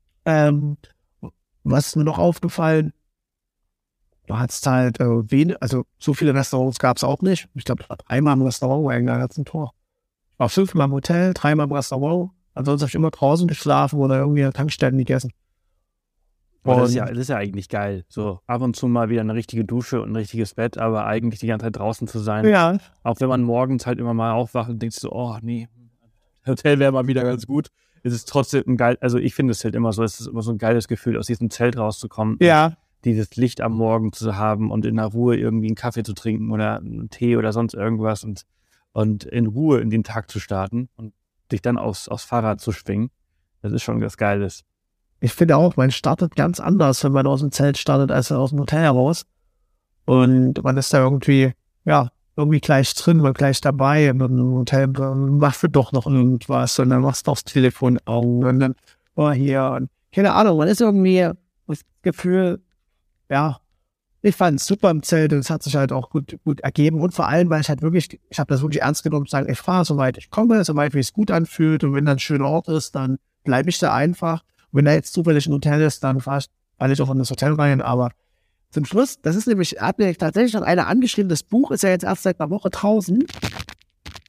Was ist mir noch aufgefallen? Du hattest halt also so viele Restaurants gab es auch nicht. Ich glaube, ich war 3-mal im Restaurant bei einer ganzen Tour. Ich war 5-mal im Hotel, 3-mal im Restaurant. Ansonsten habe ich immer draußen geschlafen oder irgendwie an Tankstellen gegessen. Das ist ja eigentlich geil. So ab und zu mal wieder eine richtige Dusche und ein richtiges Bett, aber eigentlich die ganze Zeit draußen zu sein. Ja. Auch wenn man morgens halt immer mal aufwacht und denkst so, oh nee, Hotel wäre mal wieder ganz gut. Es ist trotzdem geil, also ich finde es halt immer so, es ist immer so ein geiles Gefühl, aus diesem Zelt rauszukommen. Ja. Dieses Licht am Morgen zu haben und in der Ruhe irgendwie einen Kaffee zu trinken oder einen Tee oder sonst irgendwas und in Ruhe in den Tag zu starten und dich dann aufs Fahrrad zu schwingen. Das ist schon was Geiles. Ich finde auch, man startet ganz anders, wenn man aus dem Zelt startet, als aus dem Hotel heraus. Und man ist da irgendwie gleich drin, man gleich dabei. Und im Hotel machst du doch noch irgendwas und dann machst du aufs Telefon auf und dann hier und keine Ahnung, man ist irgendwie das Gefühl, ich fand es super im Zelt und es hat sich halt auch gut ergeben und vor allem, weil ich habe das wirklich ernst genommen und sagen, ich fahre, soweit ich komme, soweit wie es gut anfühlt und wenn dann ein schöner Ort ist, dann bleibe ich da einfach. Und wenn da jetzt zufällig ein Hotel ist, dann fahre ich auch in das Hotel rein, aber zum Schluss, das ist nämlich, hat mir tatsächlich noch einer angeschrieben, das Buch ist ja jetzt erst seit einer Woche draußen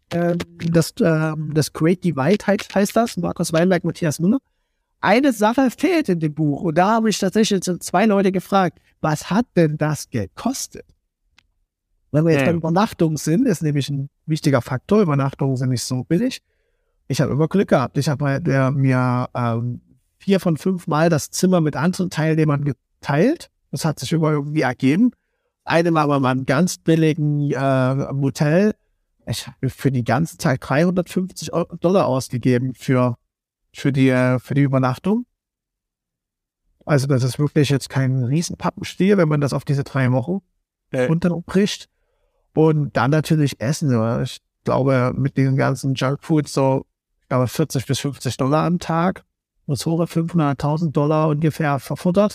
das Great Divide heißt das, Markus Weinberg, Matthias Müller. Eine Sache fehlt in dem Buch und da habe ich tatsächlich 2 Leute gefragt, was hat denn das gekostet? Wenn wir jetzt bei Übernachtungen sind, ist nämlich ein wichtiger Faktor, Übernachtungen sind nicht so billig. Ich habe immer Glück gehabt. Ich habe mir 4 von 5 Mal das Zimmer mit anderen Teilnehmern geteilt. Das hat sich immer irgendwie ergeben. Eine Mal bei einem ganz billigen Motel. Ich habe für die ganze Zeit $350 ausgegeben für die Übernachtung. Also das ist wirklich jetzt kein Riesenpappenstiel, wenn man das auf diese 3 Wochen runterbricht. Und dann natürlich Essen. Ich glaube, mit den ganzen Junkfood so, ich glaube, $40 bis $50 am Tag. Das hohe $500.000 ungefähr verfuttert.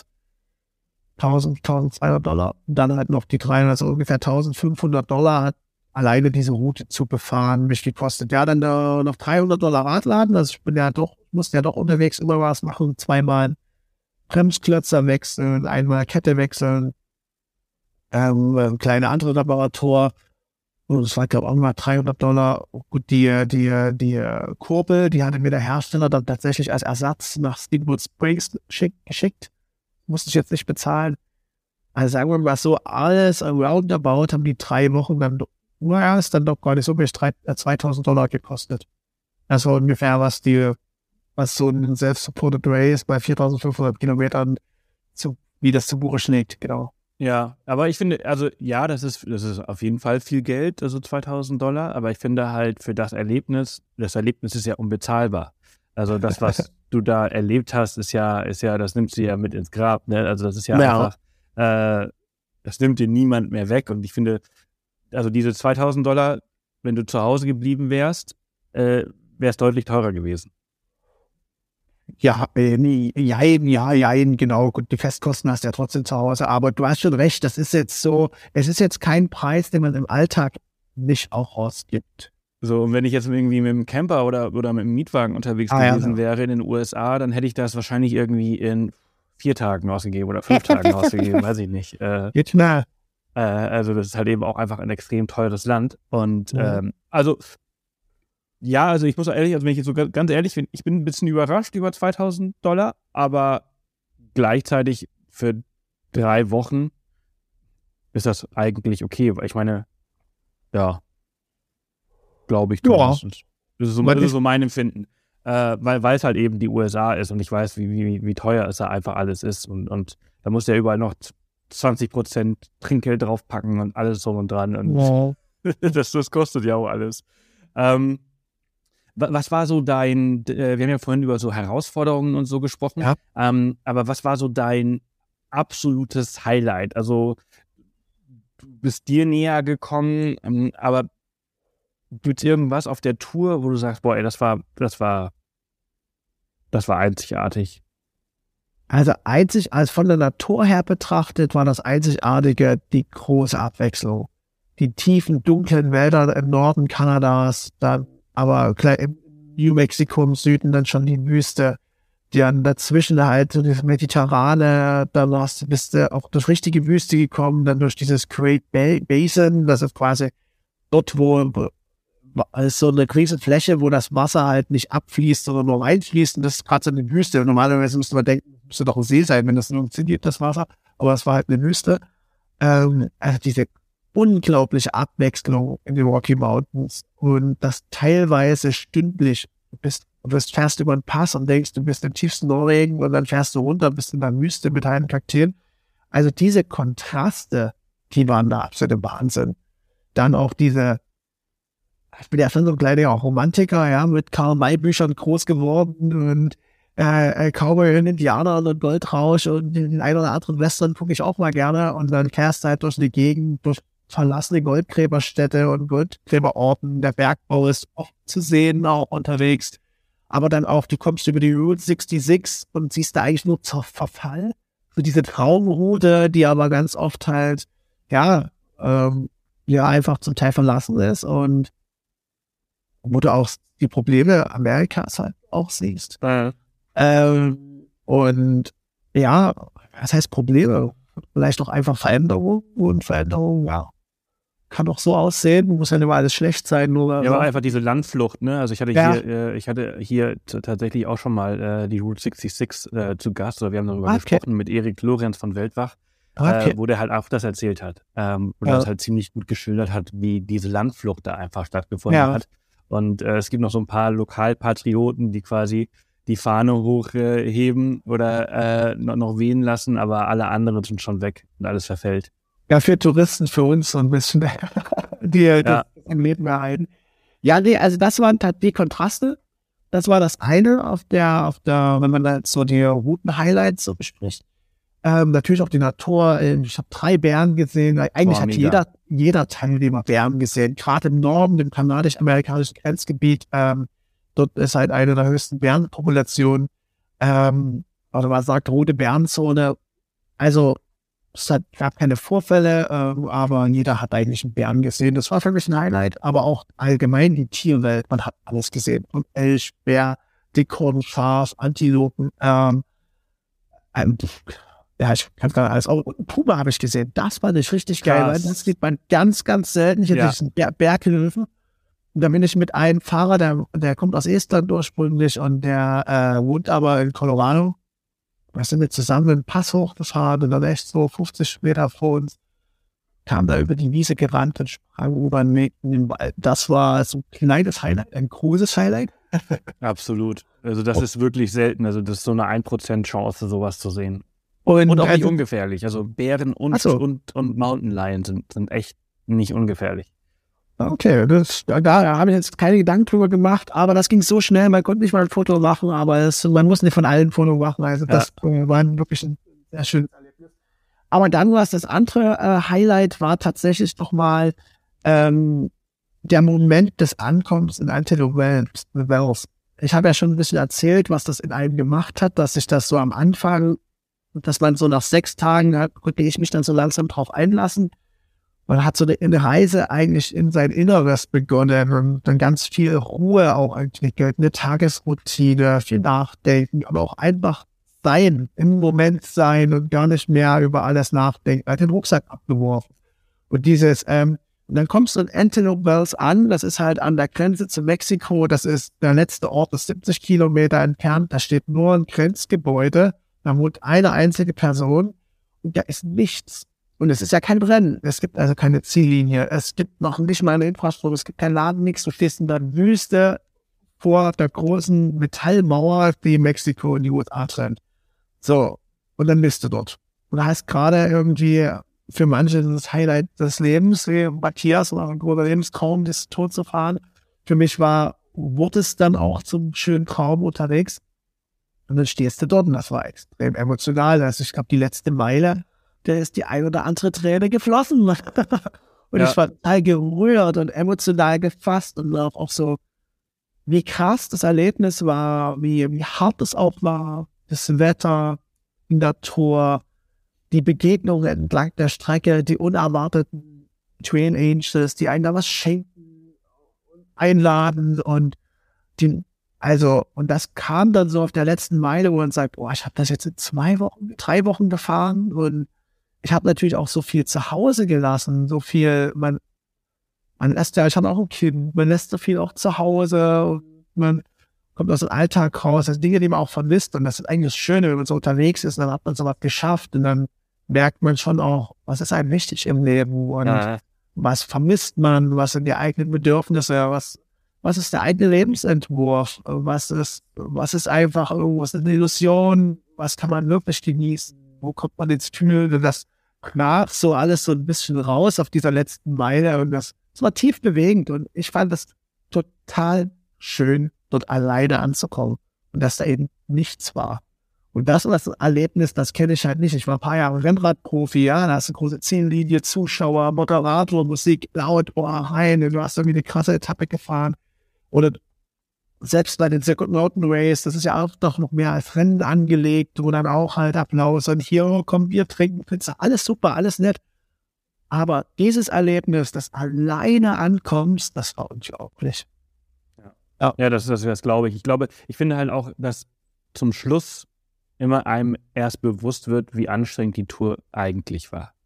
$1.200. Und dann halt noch die 300, also ungefähr $1.500 hat alleine diese Route zu befahren mich gekostet. Ja, dann noch $300 Radladen. Also ich musste ja doch unterwegs immer was machen. 2-mal Bremsklötzer wechseln, 1-mal Kette wechseln, kleine andere Reparatur. Und es war, glaube ich, auch mal $300. Gut, die Kurbel, die hatte mir der Hersteller dann tatsächlich als Ersatz nach Steamboat Springs geschickt. Musste ich jetzt nicht bezahlen. Also sagen wir mal so, alles roundabout haben die 3 Wochen dann, ist dann doch gar nicht so viel, $2.000 gekostet. Also ungefähr, was so ein Self-Supported Race bei 4.500 Kilometern, wie das zu Buche schlägt, genau. Ja, aber ich finde, also ja, das ist auf jeden Fall viel Geld, also $2.000, aber ich finde halt für das Erlebnis ist ja unbezahlbar. Also das, was du da erlebt hast, ist ja, das nimmst du ja mit ins Grab, ne? Also das ist ja einfach, das nimmt dir niemand mehr weg und ich finde, also diese $2.000, wenn du zu Hause geblieben wärst, wäre es deutlich teurer gewesen. Ja, genau. Gut, die Festkosten hast du ja trotzdem zu Hause, aber du hast schon recht, es ist jetzt kein Preis, den man im Alltag nicht auch ausgibt. So, und wenn ich jetzt irgendwie mit dem Camper oder mit dem Mietwagen unterwegs gewesen wäre in den USA, dann hätte ich das wahrscheinlich irgendwie in 4 Tagen ausgegeben oder 5 Tagen ausgegeben, weiß ich nicht. Geht schnell. Also das ist halt eben auch einfach ein extrem teures Land und also ich muss ehrlich, also wenn ich jetzt so ganz ehrlich bin, ich bin ein bisschen überrascht über $2.000, aber gleichzeitig für 3 Wochen ist das eigentlich okay, weil ich meine, ja, glaube ich zumindest. Das ist so mein Empfinden, weil es halt eben die USA ist und ich weiß, wie teuer es da einfach alles ist und da muss ja überall noch 20% Trinkgeld draufpacken und alles so und dran und das kostet ja auch alles. Was war so wir haben ja vorhin über so Herausforderungen und so gesprochen, aber was war so dein absolutes Highlight? Also du bist dir näher gekommen, aber gibt es irgendwas auf der Tour, wo du sagst, boah, ey, das war einzigartig? Also als von der Natur her betrachtet, war das Einzigartige die große Abwechslung. Die tiefen, dunklen Wälder im Norden Kanadas, dann aber im New Mexico im Süden dann schon die Wüste, dann dazwischen halt so das Mediterrane, dann bist du auch durch richtige Wüste gekommen, dann durch dieses Great Basin, das ist quasi dort, wo ist so eine Riesenfläche, wo das Wasser halt nicht abfließt, sondern nur reinfließt und das ist gerade so eine Wüste. Und normalerweise müsste man denken, müsste doch ein See sein, wenn das nur funktioniert, das Wasser, aber es war halt eine Wüste. Also diese unglaubliche Abwechslung in den Rocky Mountains und das teilweise stündlich. Du fährst über einen Pass und denkst, du bist im tiefsten Norwegen und dann fährst du runter, bist in der Wüste mit heilen Kakteen. Also diese Kontraste, die waren da absolut Wahnsinn. Dann auch ich bin ja schon so ein kleiner Romantiker, ja, mit Karl-May-Büchern groß geworden und Cowboy und Indianern und Goldrausch und den einen oder anderen Western gucke ich auch mal gerne und dann fährst du halt durch die Gegend, durch verlassene Goldgräberstädte und Goldgräberorten. Der Bergbau ist oft zu sehen, auch unterwegs. Aber dann auch, du kommst über die Route 66 und siehst da eigentlich nur Verfall. So diese Traumroute, die aber ganz oft halt, einfach zum Teil verlassen ist und wo du auch die Probleme Amerikas halt auch siehst. Und ja, was heißt Probleme? Vielleicht auch einfach Veränderung, ja. kann auch so aussehen, muss ja nicht immer alles schlecht sein. Nur ja, aber einfach diese Landflucht, ne? Also ich hatte hier tatsächlich auch schon mal die Route 66 zu Gast, oder wir haben darüber gesprochen mit Erik Lorenz von Weltwach, wo der halt auch das erzählt hat. Und das halt ziemlich gut geschildert hat, wie diese Landflucht da einfach stattgefunden hat. Und es gibt noch so ein paar Lokalpatrioten, die quasi die Fahne hochheben oder noch wehen lassen, aber alle anderen sind schon weg und alles verfällt. Ja, für Touristen, für uns so ein bisschen, die das im Leben erhalten. Ja, nee, also das waren halt die Kontraste. Das war das eine auf der, wenn man da so die Routen-Highlights so bespricht. Natürlich auch die Natur. Ich habe 3 Bären gesehen. Eigentlich hat jeder Teilnehmer Bären gesehen. Gerade im Norden, im kanadisch-amerikanischen Grenzgebiet. Dort ist halt eine der höchsten Bärenpopulationen. Oder man sagt rote Bärenzone. Also es gab keine Vorfälle, aber jeder hat eigentlich einen Bären gesehen. Das war für mich ein Highlight, aber auch allgemein die Tierwelt. Man hat alles gesehen. Von Elch, Bär, Dickhorn, Schaf, Antilopen. Ich kann gar nicht alles. Auch Puma habe ich gesehen. Das war nicht richtig geil, weil das sieht man ganz, ganz selten. Hier diesen Berghilfen. Und da bin ich mit einem Fahrer, der kommt aus Estland ursprünglich und der wohnt aber in Colorado. Wir sind wir zusammen einen Pass hochgefahren und dann echt so 50 Meter vor uns kam da über die Wiese gerannt und sprang über den Weg in den Wald. Das war so ein kleines Highlight, ein großes Highlight. Absolut. Also das ist wirklich selten. Also das ist so eine 1% Chance, sowas zu sehen. Und auch nicht ungefährlich. Also Bären und Mountain Lions sind echt nicht ungefährlich. Okay, da habe ich jetzt keine Gedanken drüber gemacht, aber das ging so schnell, man konnte nicht mal ein Foto machen, aber man muss nicht von allen Foto machen, also das war wirklich ein sehr schönes Erlebnis. Aber dann war es das andere Highlight, war tatsächlich nochmal der Moment des Ankommens in Antelope Wells. Ich habe ja schon ein bisschen erzählt, was das in einem gemacht hat, dass ich das so am Anfang, dass man so nach 6 Tagen, da konnte ich mich dann so langsam drauf einlassen. Man hat so eine Reise eigentlich in sein Inneres begonnen und dann ganz viel Ruhe auch entwickelt, eine Tagesroutine, viel Nachdenken, aber auch einfach sein, im Moment sein und gar nicht mehr über alles nachdenken. Hat den Rucksack abgeworfen. Und und dann kommst du in Antelope Wells an, das ist halt an der Grenze zu Mexiko, das ist der letzte Ort, ist 70 Kilometer entfernt, da steht nur ein Grenzgebäude, da wohnt eine einzige Person und da ist nichts. Und es ist ja kein Rennen. Es gibt also keine Ziellinie. Es gibt noch nicht mal eine Infrastruktur. Es gibt keinen Laden, nichts. Du stehst in der Wüste vor der großen Metallmauer, die Mexiko und die USA trennt. So. Und dann bist du dort. Und da heißt gerade irgendwie für manche das Highlight des Lebens, wie Matthias oder ein großer Lebenstraum, das Tod zu fahren. Für mich wurde es dann auch zum schönen Traum unterwegs. Und dann stehst du dort und das war extrem emotional. Also ich glaube, die letzte Meile, da ist die ein oder andere Träne geflossen. Und ich war total gerührt und emotional gefasst und auch so, wie krass das Erlebnis war, wie hart es auch war, das Wetter, die Natur, die Begegnungen entlang der Strecke, die unerwarteten Trail Angels, die einen da was schenken, einladen und und das kam dann so auf der letzten Meile, wo man sagt, ich habe das jetzt in 3 Wochen gefahren und ich habe natürlich auch so viel zu Hause gelassen, so viel, man lässt ich habe auch ein Kind, man lässt so viel auch zu Hause und man kommt aus dem Alltag raus, das sind Dinge, die man auch vermisst und das ist eigentlich das Schöne, wenn man so unterwegs ist, dann hat man so was geschafft und dann merkt man schon auch, was ist einem wichtig im Leben und was vermisst man, was sind die eigenen Bedürfnisse, was ist der eigene Lebensentwurf, was ist einfach irgendwas, eine Illusion, was kann man wirklich genießen, wo kommt man ins Fühlen und das knarrt so alles so ein bisschen raus auf dieser letzten Meile und das war tief bewegend und ich fand das total schön, dort alleine anzukommen und dass da eben nichts war. Und das war das Erlebnis, das kenne ich halt nicht. Ich war ein paar Jahre Rennradprofi, da hast du eine große Ziellinie, Zuschauer, Moderator, Musik laut, rein, du hast irgendwie eine krasse Etappe gefahren. Oder selbst bei den Second Mountain Race, das ist ja auch doch noch mehr als Rennen angelegt, wo dann auch halt Applaus und hier, komm, wir trinken Pizza, alles super, alles nett. Aber dieses Erlebnis, das alleine ankommst, das war unglaublich. Ja, das glaube ich. Ich finde halt auch, dass zum Schluss immer einem erst bewusst wird, wie anstrengend die Tour eigentlich war.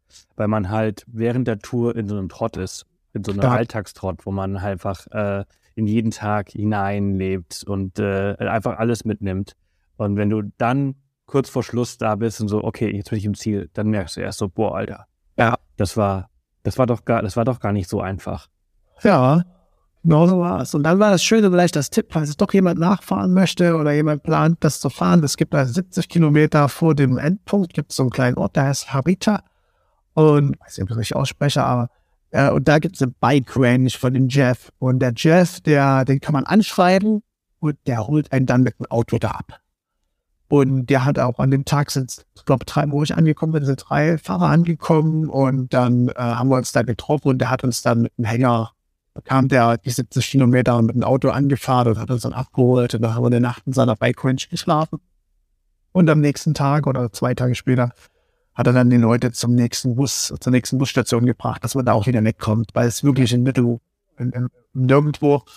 weil man halt während der Tour in so einem Trott ist, in so einem Alltagstrott, wo man halt einfach in jeden Tag hineinlebt und einfach alles mitnimmt. Und wenn du dann kurz vor Schluss da bist und so, okay, jetzt bin ich im Ziel, dann merkst du erst so, boah, Alter, das war doch gar nicht so einfach. Ja, genau so war es. Und dann war das Schöne, vielleicht das Tipp, falls es doch jemand nachfahren möchte oder jemand plant, das zu fahren. Es gibt da 70 Kilometer vor dem Endpunkt, gibt es so einen kleinen Ort, der heißt Harita. Und ich weiß nicht, ob ich das richtig ausspreche, aber und da gibt es eine Bike Range von dem Jeff. Und der Jeff, den kann man anschreiben und der holt einen dann mit dem Auto da ab. Und der hat auch an dem Tag ich glaube, 3 Uhr angekommen, sind 3 Fahrer angekommen und dann haben wir uns da getroffen und der hat uns dann mit dem Hänger, da kam der die 70 Kilometer mit dem Auto angefahren und hat uns dann abgeholt und dann haben wir eine Nacht in seiner Bike Range geschlafen. Und am nächsten Tag oder 2 Tage später hat er dann die Leute zur nächsten Busstation gebracht, dass man da auch wieder wegkommt, weil es wirklich nirgendwo.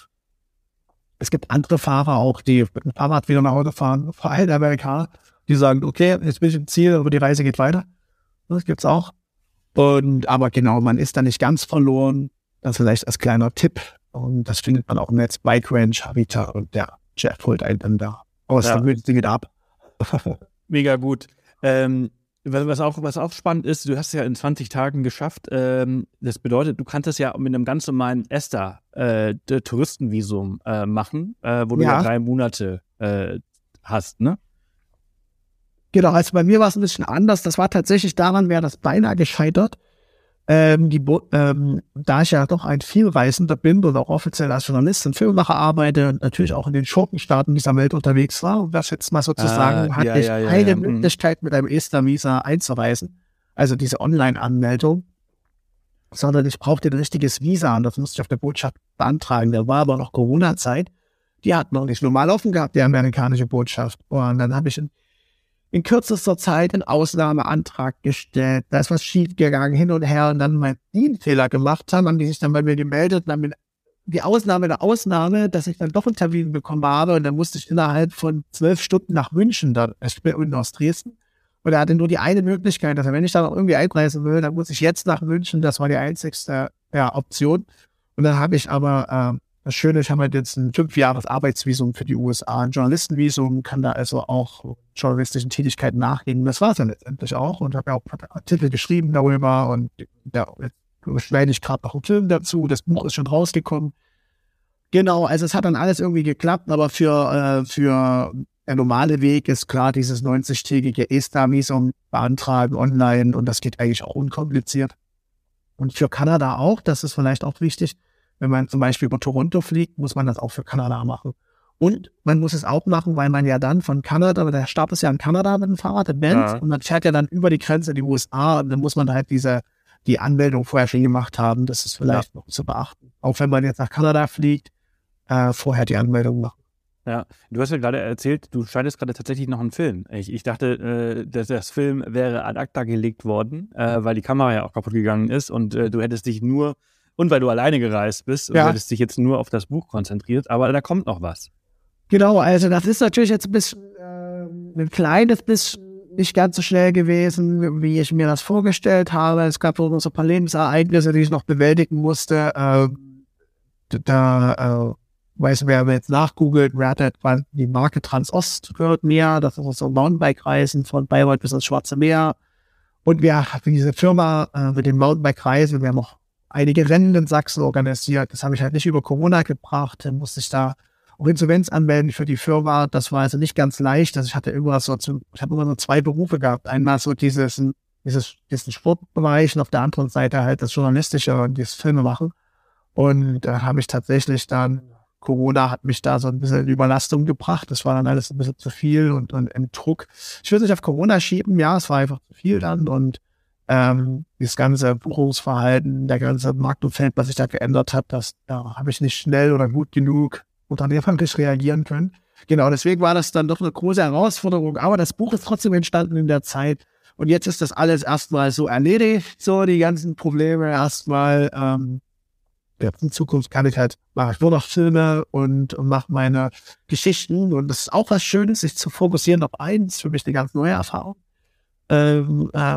Es gibt andere Fahrer auch, die mit dem Fahrrad wieder nach Hause fahren, vor allem Amerikaner, die sagen, okay, jetzt bin ich im Ziel, aber die Reise geht weiter. Das gibt's auch. Aber genau, man ist da nicht ganz verloren. Das vielleicht als kleiner Tipp. Und das findet man auch im Netz, Bike Range, Harita und der Jeff holt einen dann da aus der Münze ab. Mega gut. Was auch spannend ist, du hast es ja in 20 Tagen geschafft. Das bedeutet, du kannst das ja mit einem ganz normalen ESTA-Touristenvisum machen, wo du ja 3 Monate hast, ne? Genau, also bei mir war es ein bisschen anders. Das war tatsächlich daran, wäre das beinahe gescheitert. Da ich ja doch ein Vielreisender bin und auch offiziell als Journalist und Filmemacher arbeite und natürlich auch in den Schurkenstaaten dieser Welt unterwegs war, und das jetzt mal sozusagen hatte ich keine Möglichkeit, mit einem ESTA-Visa einzureisen, also diese Online-Anmeldung, sondern ich brauchte ein richtiges Visa und das musste ich auf der Botschaft beantragen. Da war aber noch Corona-Zeit, die hat noch nicht normal offen gehabt, die amerikanische Botschaft. Und dann habe ich in kürzester Zeit einen Ausnahmeantrag gestellt. Da ist was schief gegangen, hin und her, und dann meinen Fehler gemacht haben die sich dann bei mir gemeldet und haben die Ausnahme der Ausnahme, dass ich dann doch einen Termin bekommen habe, und dann musste ich innerhalb von 12 Stunden nach München, ich bin unten aus Dresden, und er hatte nur die eine Möglichkeit, dass wenn ich da noch irgendwie einreisen will, dann muss ich jetzt nach München, das war die einzigste Option. Und dann habe ich aber das Schöne, ich habe halt jetzt ein 5-Jahres-Arbeitsvisum für die USA, ein Journalistenvisum, kann da also auch journalistischen Tätigkeiten nachgehen. Das war es dann letztendlich auch, und habe ja auch Artikel geschrieben darüber, und jetzt schneide ich gerade noch einen Film dazu. Das Buch ist schon rausgekommen. Genau, also es hat dann alles irgendwie geklappt, aber für der normale Weg ist klar, dieses 90-tägige ESTA-Visum beantragen online, und das geht eigentlich auch unkompliziert. Und für Kanada auch, das ist vielleicht auch wichtig. Wenn man zum Beispiel über Toronto fliegt, muss man das auch für Kanada machen. Und man muss es auch machen, weil man ja dann von Kanada, der Start ist ja in Kanada mit dem Fahrrad, im Bend, und man fährt ja dann über die Grenze in die USA, und dann muss man halt die Anmeldung vorher schon gemacht haben. Das ist vielleicht noch zu beachten. Auch wenn man jetzt nach Kanada fliegt, vorher die Anmeldung machen. Ja, du hast ja gerade erzählt, du schneidest gerade tatsächlich noch einen Film. Ich dachte, dass das Film wäre ad acta gelegt worden, weil die Kamera ja auch kaputt gegangen ist, und du hättest dich nur, und weil du alleine gereist bist, und du hättest dich jetzt nur auf das Buch konzentriert, aber da kommt noch was. Genau, also das ist natürlich jetzt ein kleines bisschen nicht ganz so schnell gewesen, wie ich mir das vorgestellt habe. Es gab so ein paar Lebensereignisse, die ich noch bewältigen musste. Weiß wer jetzt nachgoogelt, die Marke Transost gehört mir. Das ist so Mountainbike-Reisen von Bayreuth bis ins Schwarze Meer. Und wir haben diese Firma mit den Mountainbike-Reisen, wir haben auch einige Rennen in Sachsen organisiert. Das habe ich halt nicht über Corona gebracht. Dann musste ich da auch Insolvenz anmelden für die Firma. Das war also nicht ganz leicht. Also ich habe immer so 2 Berufe gehabt. Einmal so diesen Sportbereich, und auf der anderen Seite halt das Journalistische und das Filmemachen. Und da habe ich tatsächlich dann, Corona hat mich da so ein bisschen in Überlastung gebracht. Das war dann alles ein bisschen zu viel und im Druck. Ich würde nicht auf Corona schieben, ja, es war einfach zu viel dann, und das ganze Buchungsverhalten, der ganze Marktumfeld, was sich da geändert hat, da habe ich nicht schnell oder gut genug unternehmerisch reagieren können. Genau, deswegen war das dann doch eine große Herausforderung, aber das Buch ist trotzdem entstanden in der Zeit, und jetzt ist das alles erstmal so erledigt, so die ganzen Probleme erstmal. In Zukunft mache ich nur noch Filme und mache meine Geschichten, und das ist auch was Schönes, sich zu fokussieren auf eins, für mich eine ganz neue Erfahrung.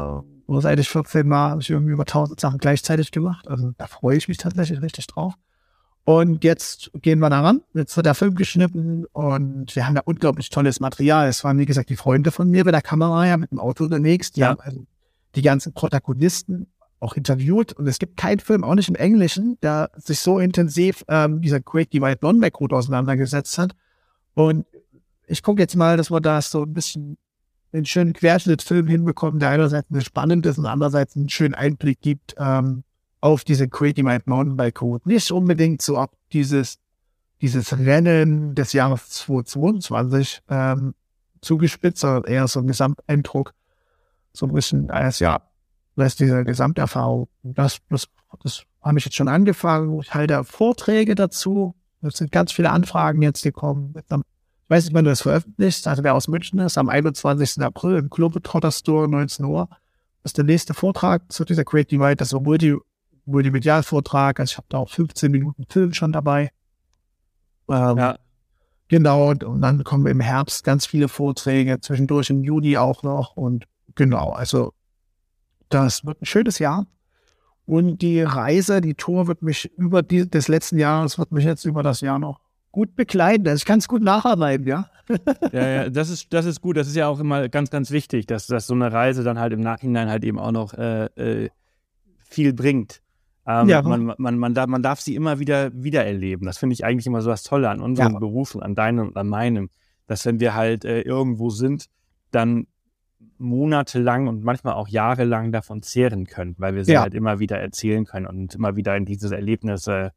seit ich 14 war, habe ich irgendwie über 1000 Sachen gleichzeitig gemacht. Also da freue ich mich tatsächlich richtig drauf. Und jetzt gehen wir daran. Jetzt wird der Film geschnitten und wir haben da unglaublich tolles Material. Es waren, wie gesagt, die Freunde von mir bei der Kamera, ja, mit dem Auto unterwegs. Die haben also die ganzen Protagonisten auch interviewt. Und es gibt keinen Film, auch nicht im Englischen, der sich so intensiv dieser Great Divide Non-Back Route auseinandergesetzt hat. Und ich gucke jetzt mal, dass wir da so ein bisschen einen schönen Querschnittsfilm hinbekommen, der einerseits spannend ist und andererseits einen schönen Einblick gibt auf diese Great Divide Mountainbike Route. Nicht unbedingt so ab dieses Rennen des Jahres 2022 zugespitzt, sondern eher so ein Gesamteindruck, so ein bisschen als diese Gesamterfahrung. Das habe ich jetzt schon angefangen. Ich halte Vorträge dazu. Es sind ganz viele Anfragen jetzt gekommen. Ich weiß nicht, wann du das veröffentlichst. Also wer aus München ist, am 21. April im Globetrotter Store 19 Uhr. Das ist der nächste Vortrag zu dieser Great Divide. Das ist ein Multimedial-Vortrag. Also ich habe da auch 15 Minuten Film schon dabei. Genau. Und dann kommen im Herbst ganz viele Vorträge. Zwischendurch im Juni auch noch. Und genau, also das wird ein schönes Jahr. Und die Reise, die Tour wird mich des letzten Jahres, wird mich jetzt über das Jahr noch gut begleiten. Also ich kann es gut nacharbeiten, ja. Ja, das ist gut. Das ist ja auch immer ganz, ganz wichtig, dass so eine Reise dann halt im Nachhinein halt eben auch noch viel bringt. Man darf sie immer wieder erleben. Das finde ich eigentlich immer so das Tolle an unseren Berufen, an deinem und an meinem, dass wenn wir halt irgendwo sind, dann monatelang und manchmal auch jahrelang davon zehren können, weil wir sie halt immer wieder erzählen können und immer wieder in diese Erlebnisse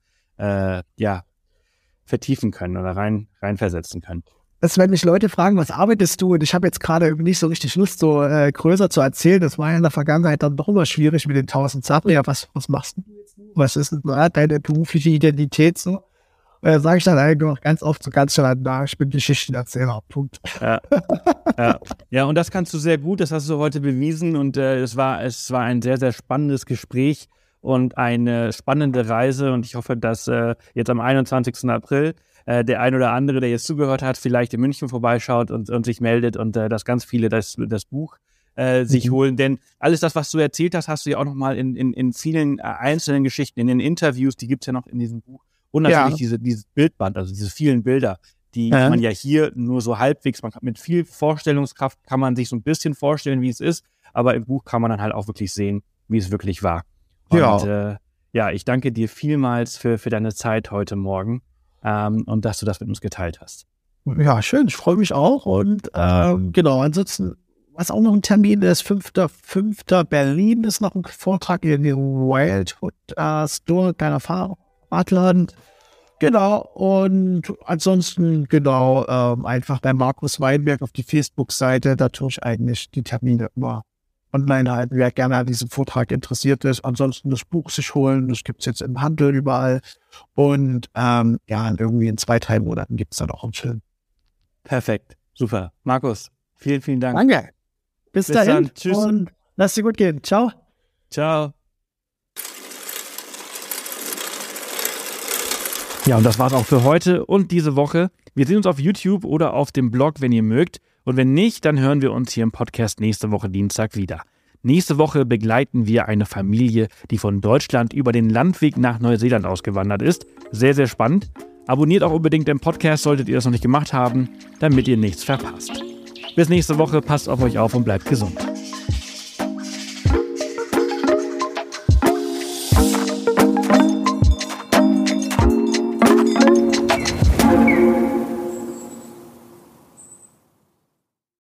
vertiefen können oder reinversetzen können. Wenn mich Leute fragen, was arbeitest du? Und ich habe jetzt gerade nicht so richtig Lust, so größer zu erzählen. Das war ja in der Vergangenheit dann doch immer schwierig mit den 1000 Sachen. Ja, was machst du jetzt? Was ist denn deine berufliche Identität so? Und dann sage ich dann eigentlich noch ganz oft so ganz schnell, ich bin Geschichtenerzähler, Punkt. Ja, und das kannst du sehr gut, das hast du heute bewiesen und es war ein sehr, sehr spannendes Gespräch und eine spannende Reise und ich hoffe, dass jetzt am 21. April der ein oder andere, der jetzt zugehört hat, vielleicht in München vorbeischaut und sich meldet und dass ganz viele das Buch sich holen, denn alles das, was du erzählt hast, hast du ja auch nochmal in vielen einzelnen Geschichten, in den Interviews, die gibt's ja noch in diesem Buch. Und natürlich dieses Bildband, also diese vielen Bilder, die man ja hier nur so halbwegs, mit viel Vorstellungskraft kann man sich so ein bisschen vorstellen, wie es ist, aber im Buch kann man dann halt auch wirklich sehen, wie es wirklich war. Und ich danke dir vielmals für deine Zeit heute Morgen und dass du das mit uns geteilt hast. Ja, schön, ich freue mich auch und genau, ansonsten, was auch noch ein Termin ist, 5. Berlin ist noch ein Vortrag in dem Wildwood Store, kleiner Fahrradladen. Genau, und ansonsten, einfach bei Markus Weinberg auf die Facebook-Seite, da tue ich eigentlich die Termine immer online halten, wer gerne an diesem Vortrag interessiert ist. Ansonsten das Buch sich holen, das gibt's jetzt im Handel überall. Und irgendwie in 2-3 Monaten gibt's dann auch einen Film. Perfekt, super. Markus, vielen, vielen Dank. Danke. Bis dahin. Dann. Tschüss. Und lass dir gut gehen. Ciao. Ciao. Ja, und das war's auch für heute und diese Woche. Wir sehen uns auf YouTube oder auf dem Blog, wenn ihr mögt. Und wenn nicht, dann hören wir uns hier im Podcast nächste Woche Dienstag wieder. Nächste Woche begleiten wir eine Familie, die von Deutschland über den Landweg nach Neuseeland ausgewandert ist. Sehr, sehr spannend. Abonniert auch unbedingt den Podcast, solltet ihr das noch nicht gemacht haben, damit ihr nichts verpasst. Bis nächste Woche, passt auf euch auf und bleibt gesund.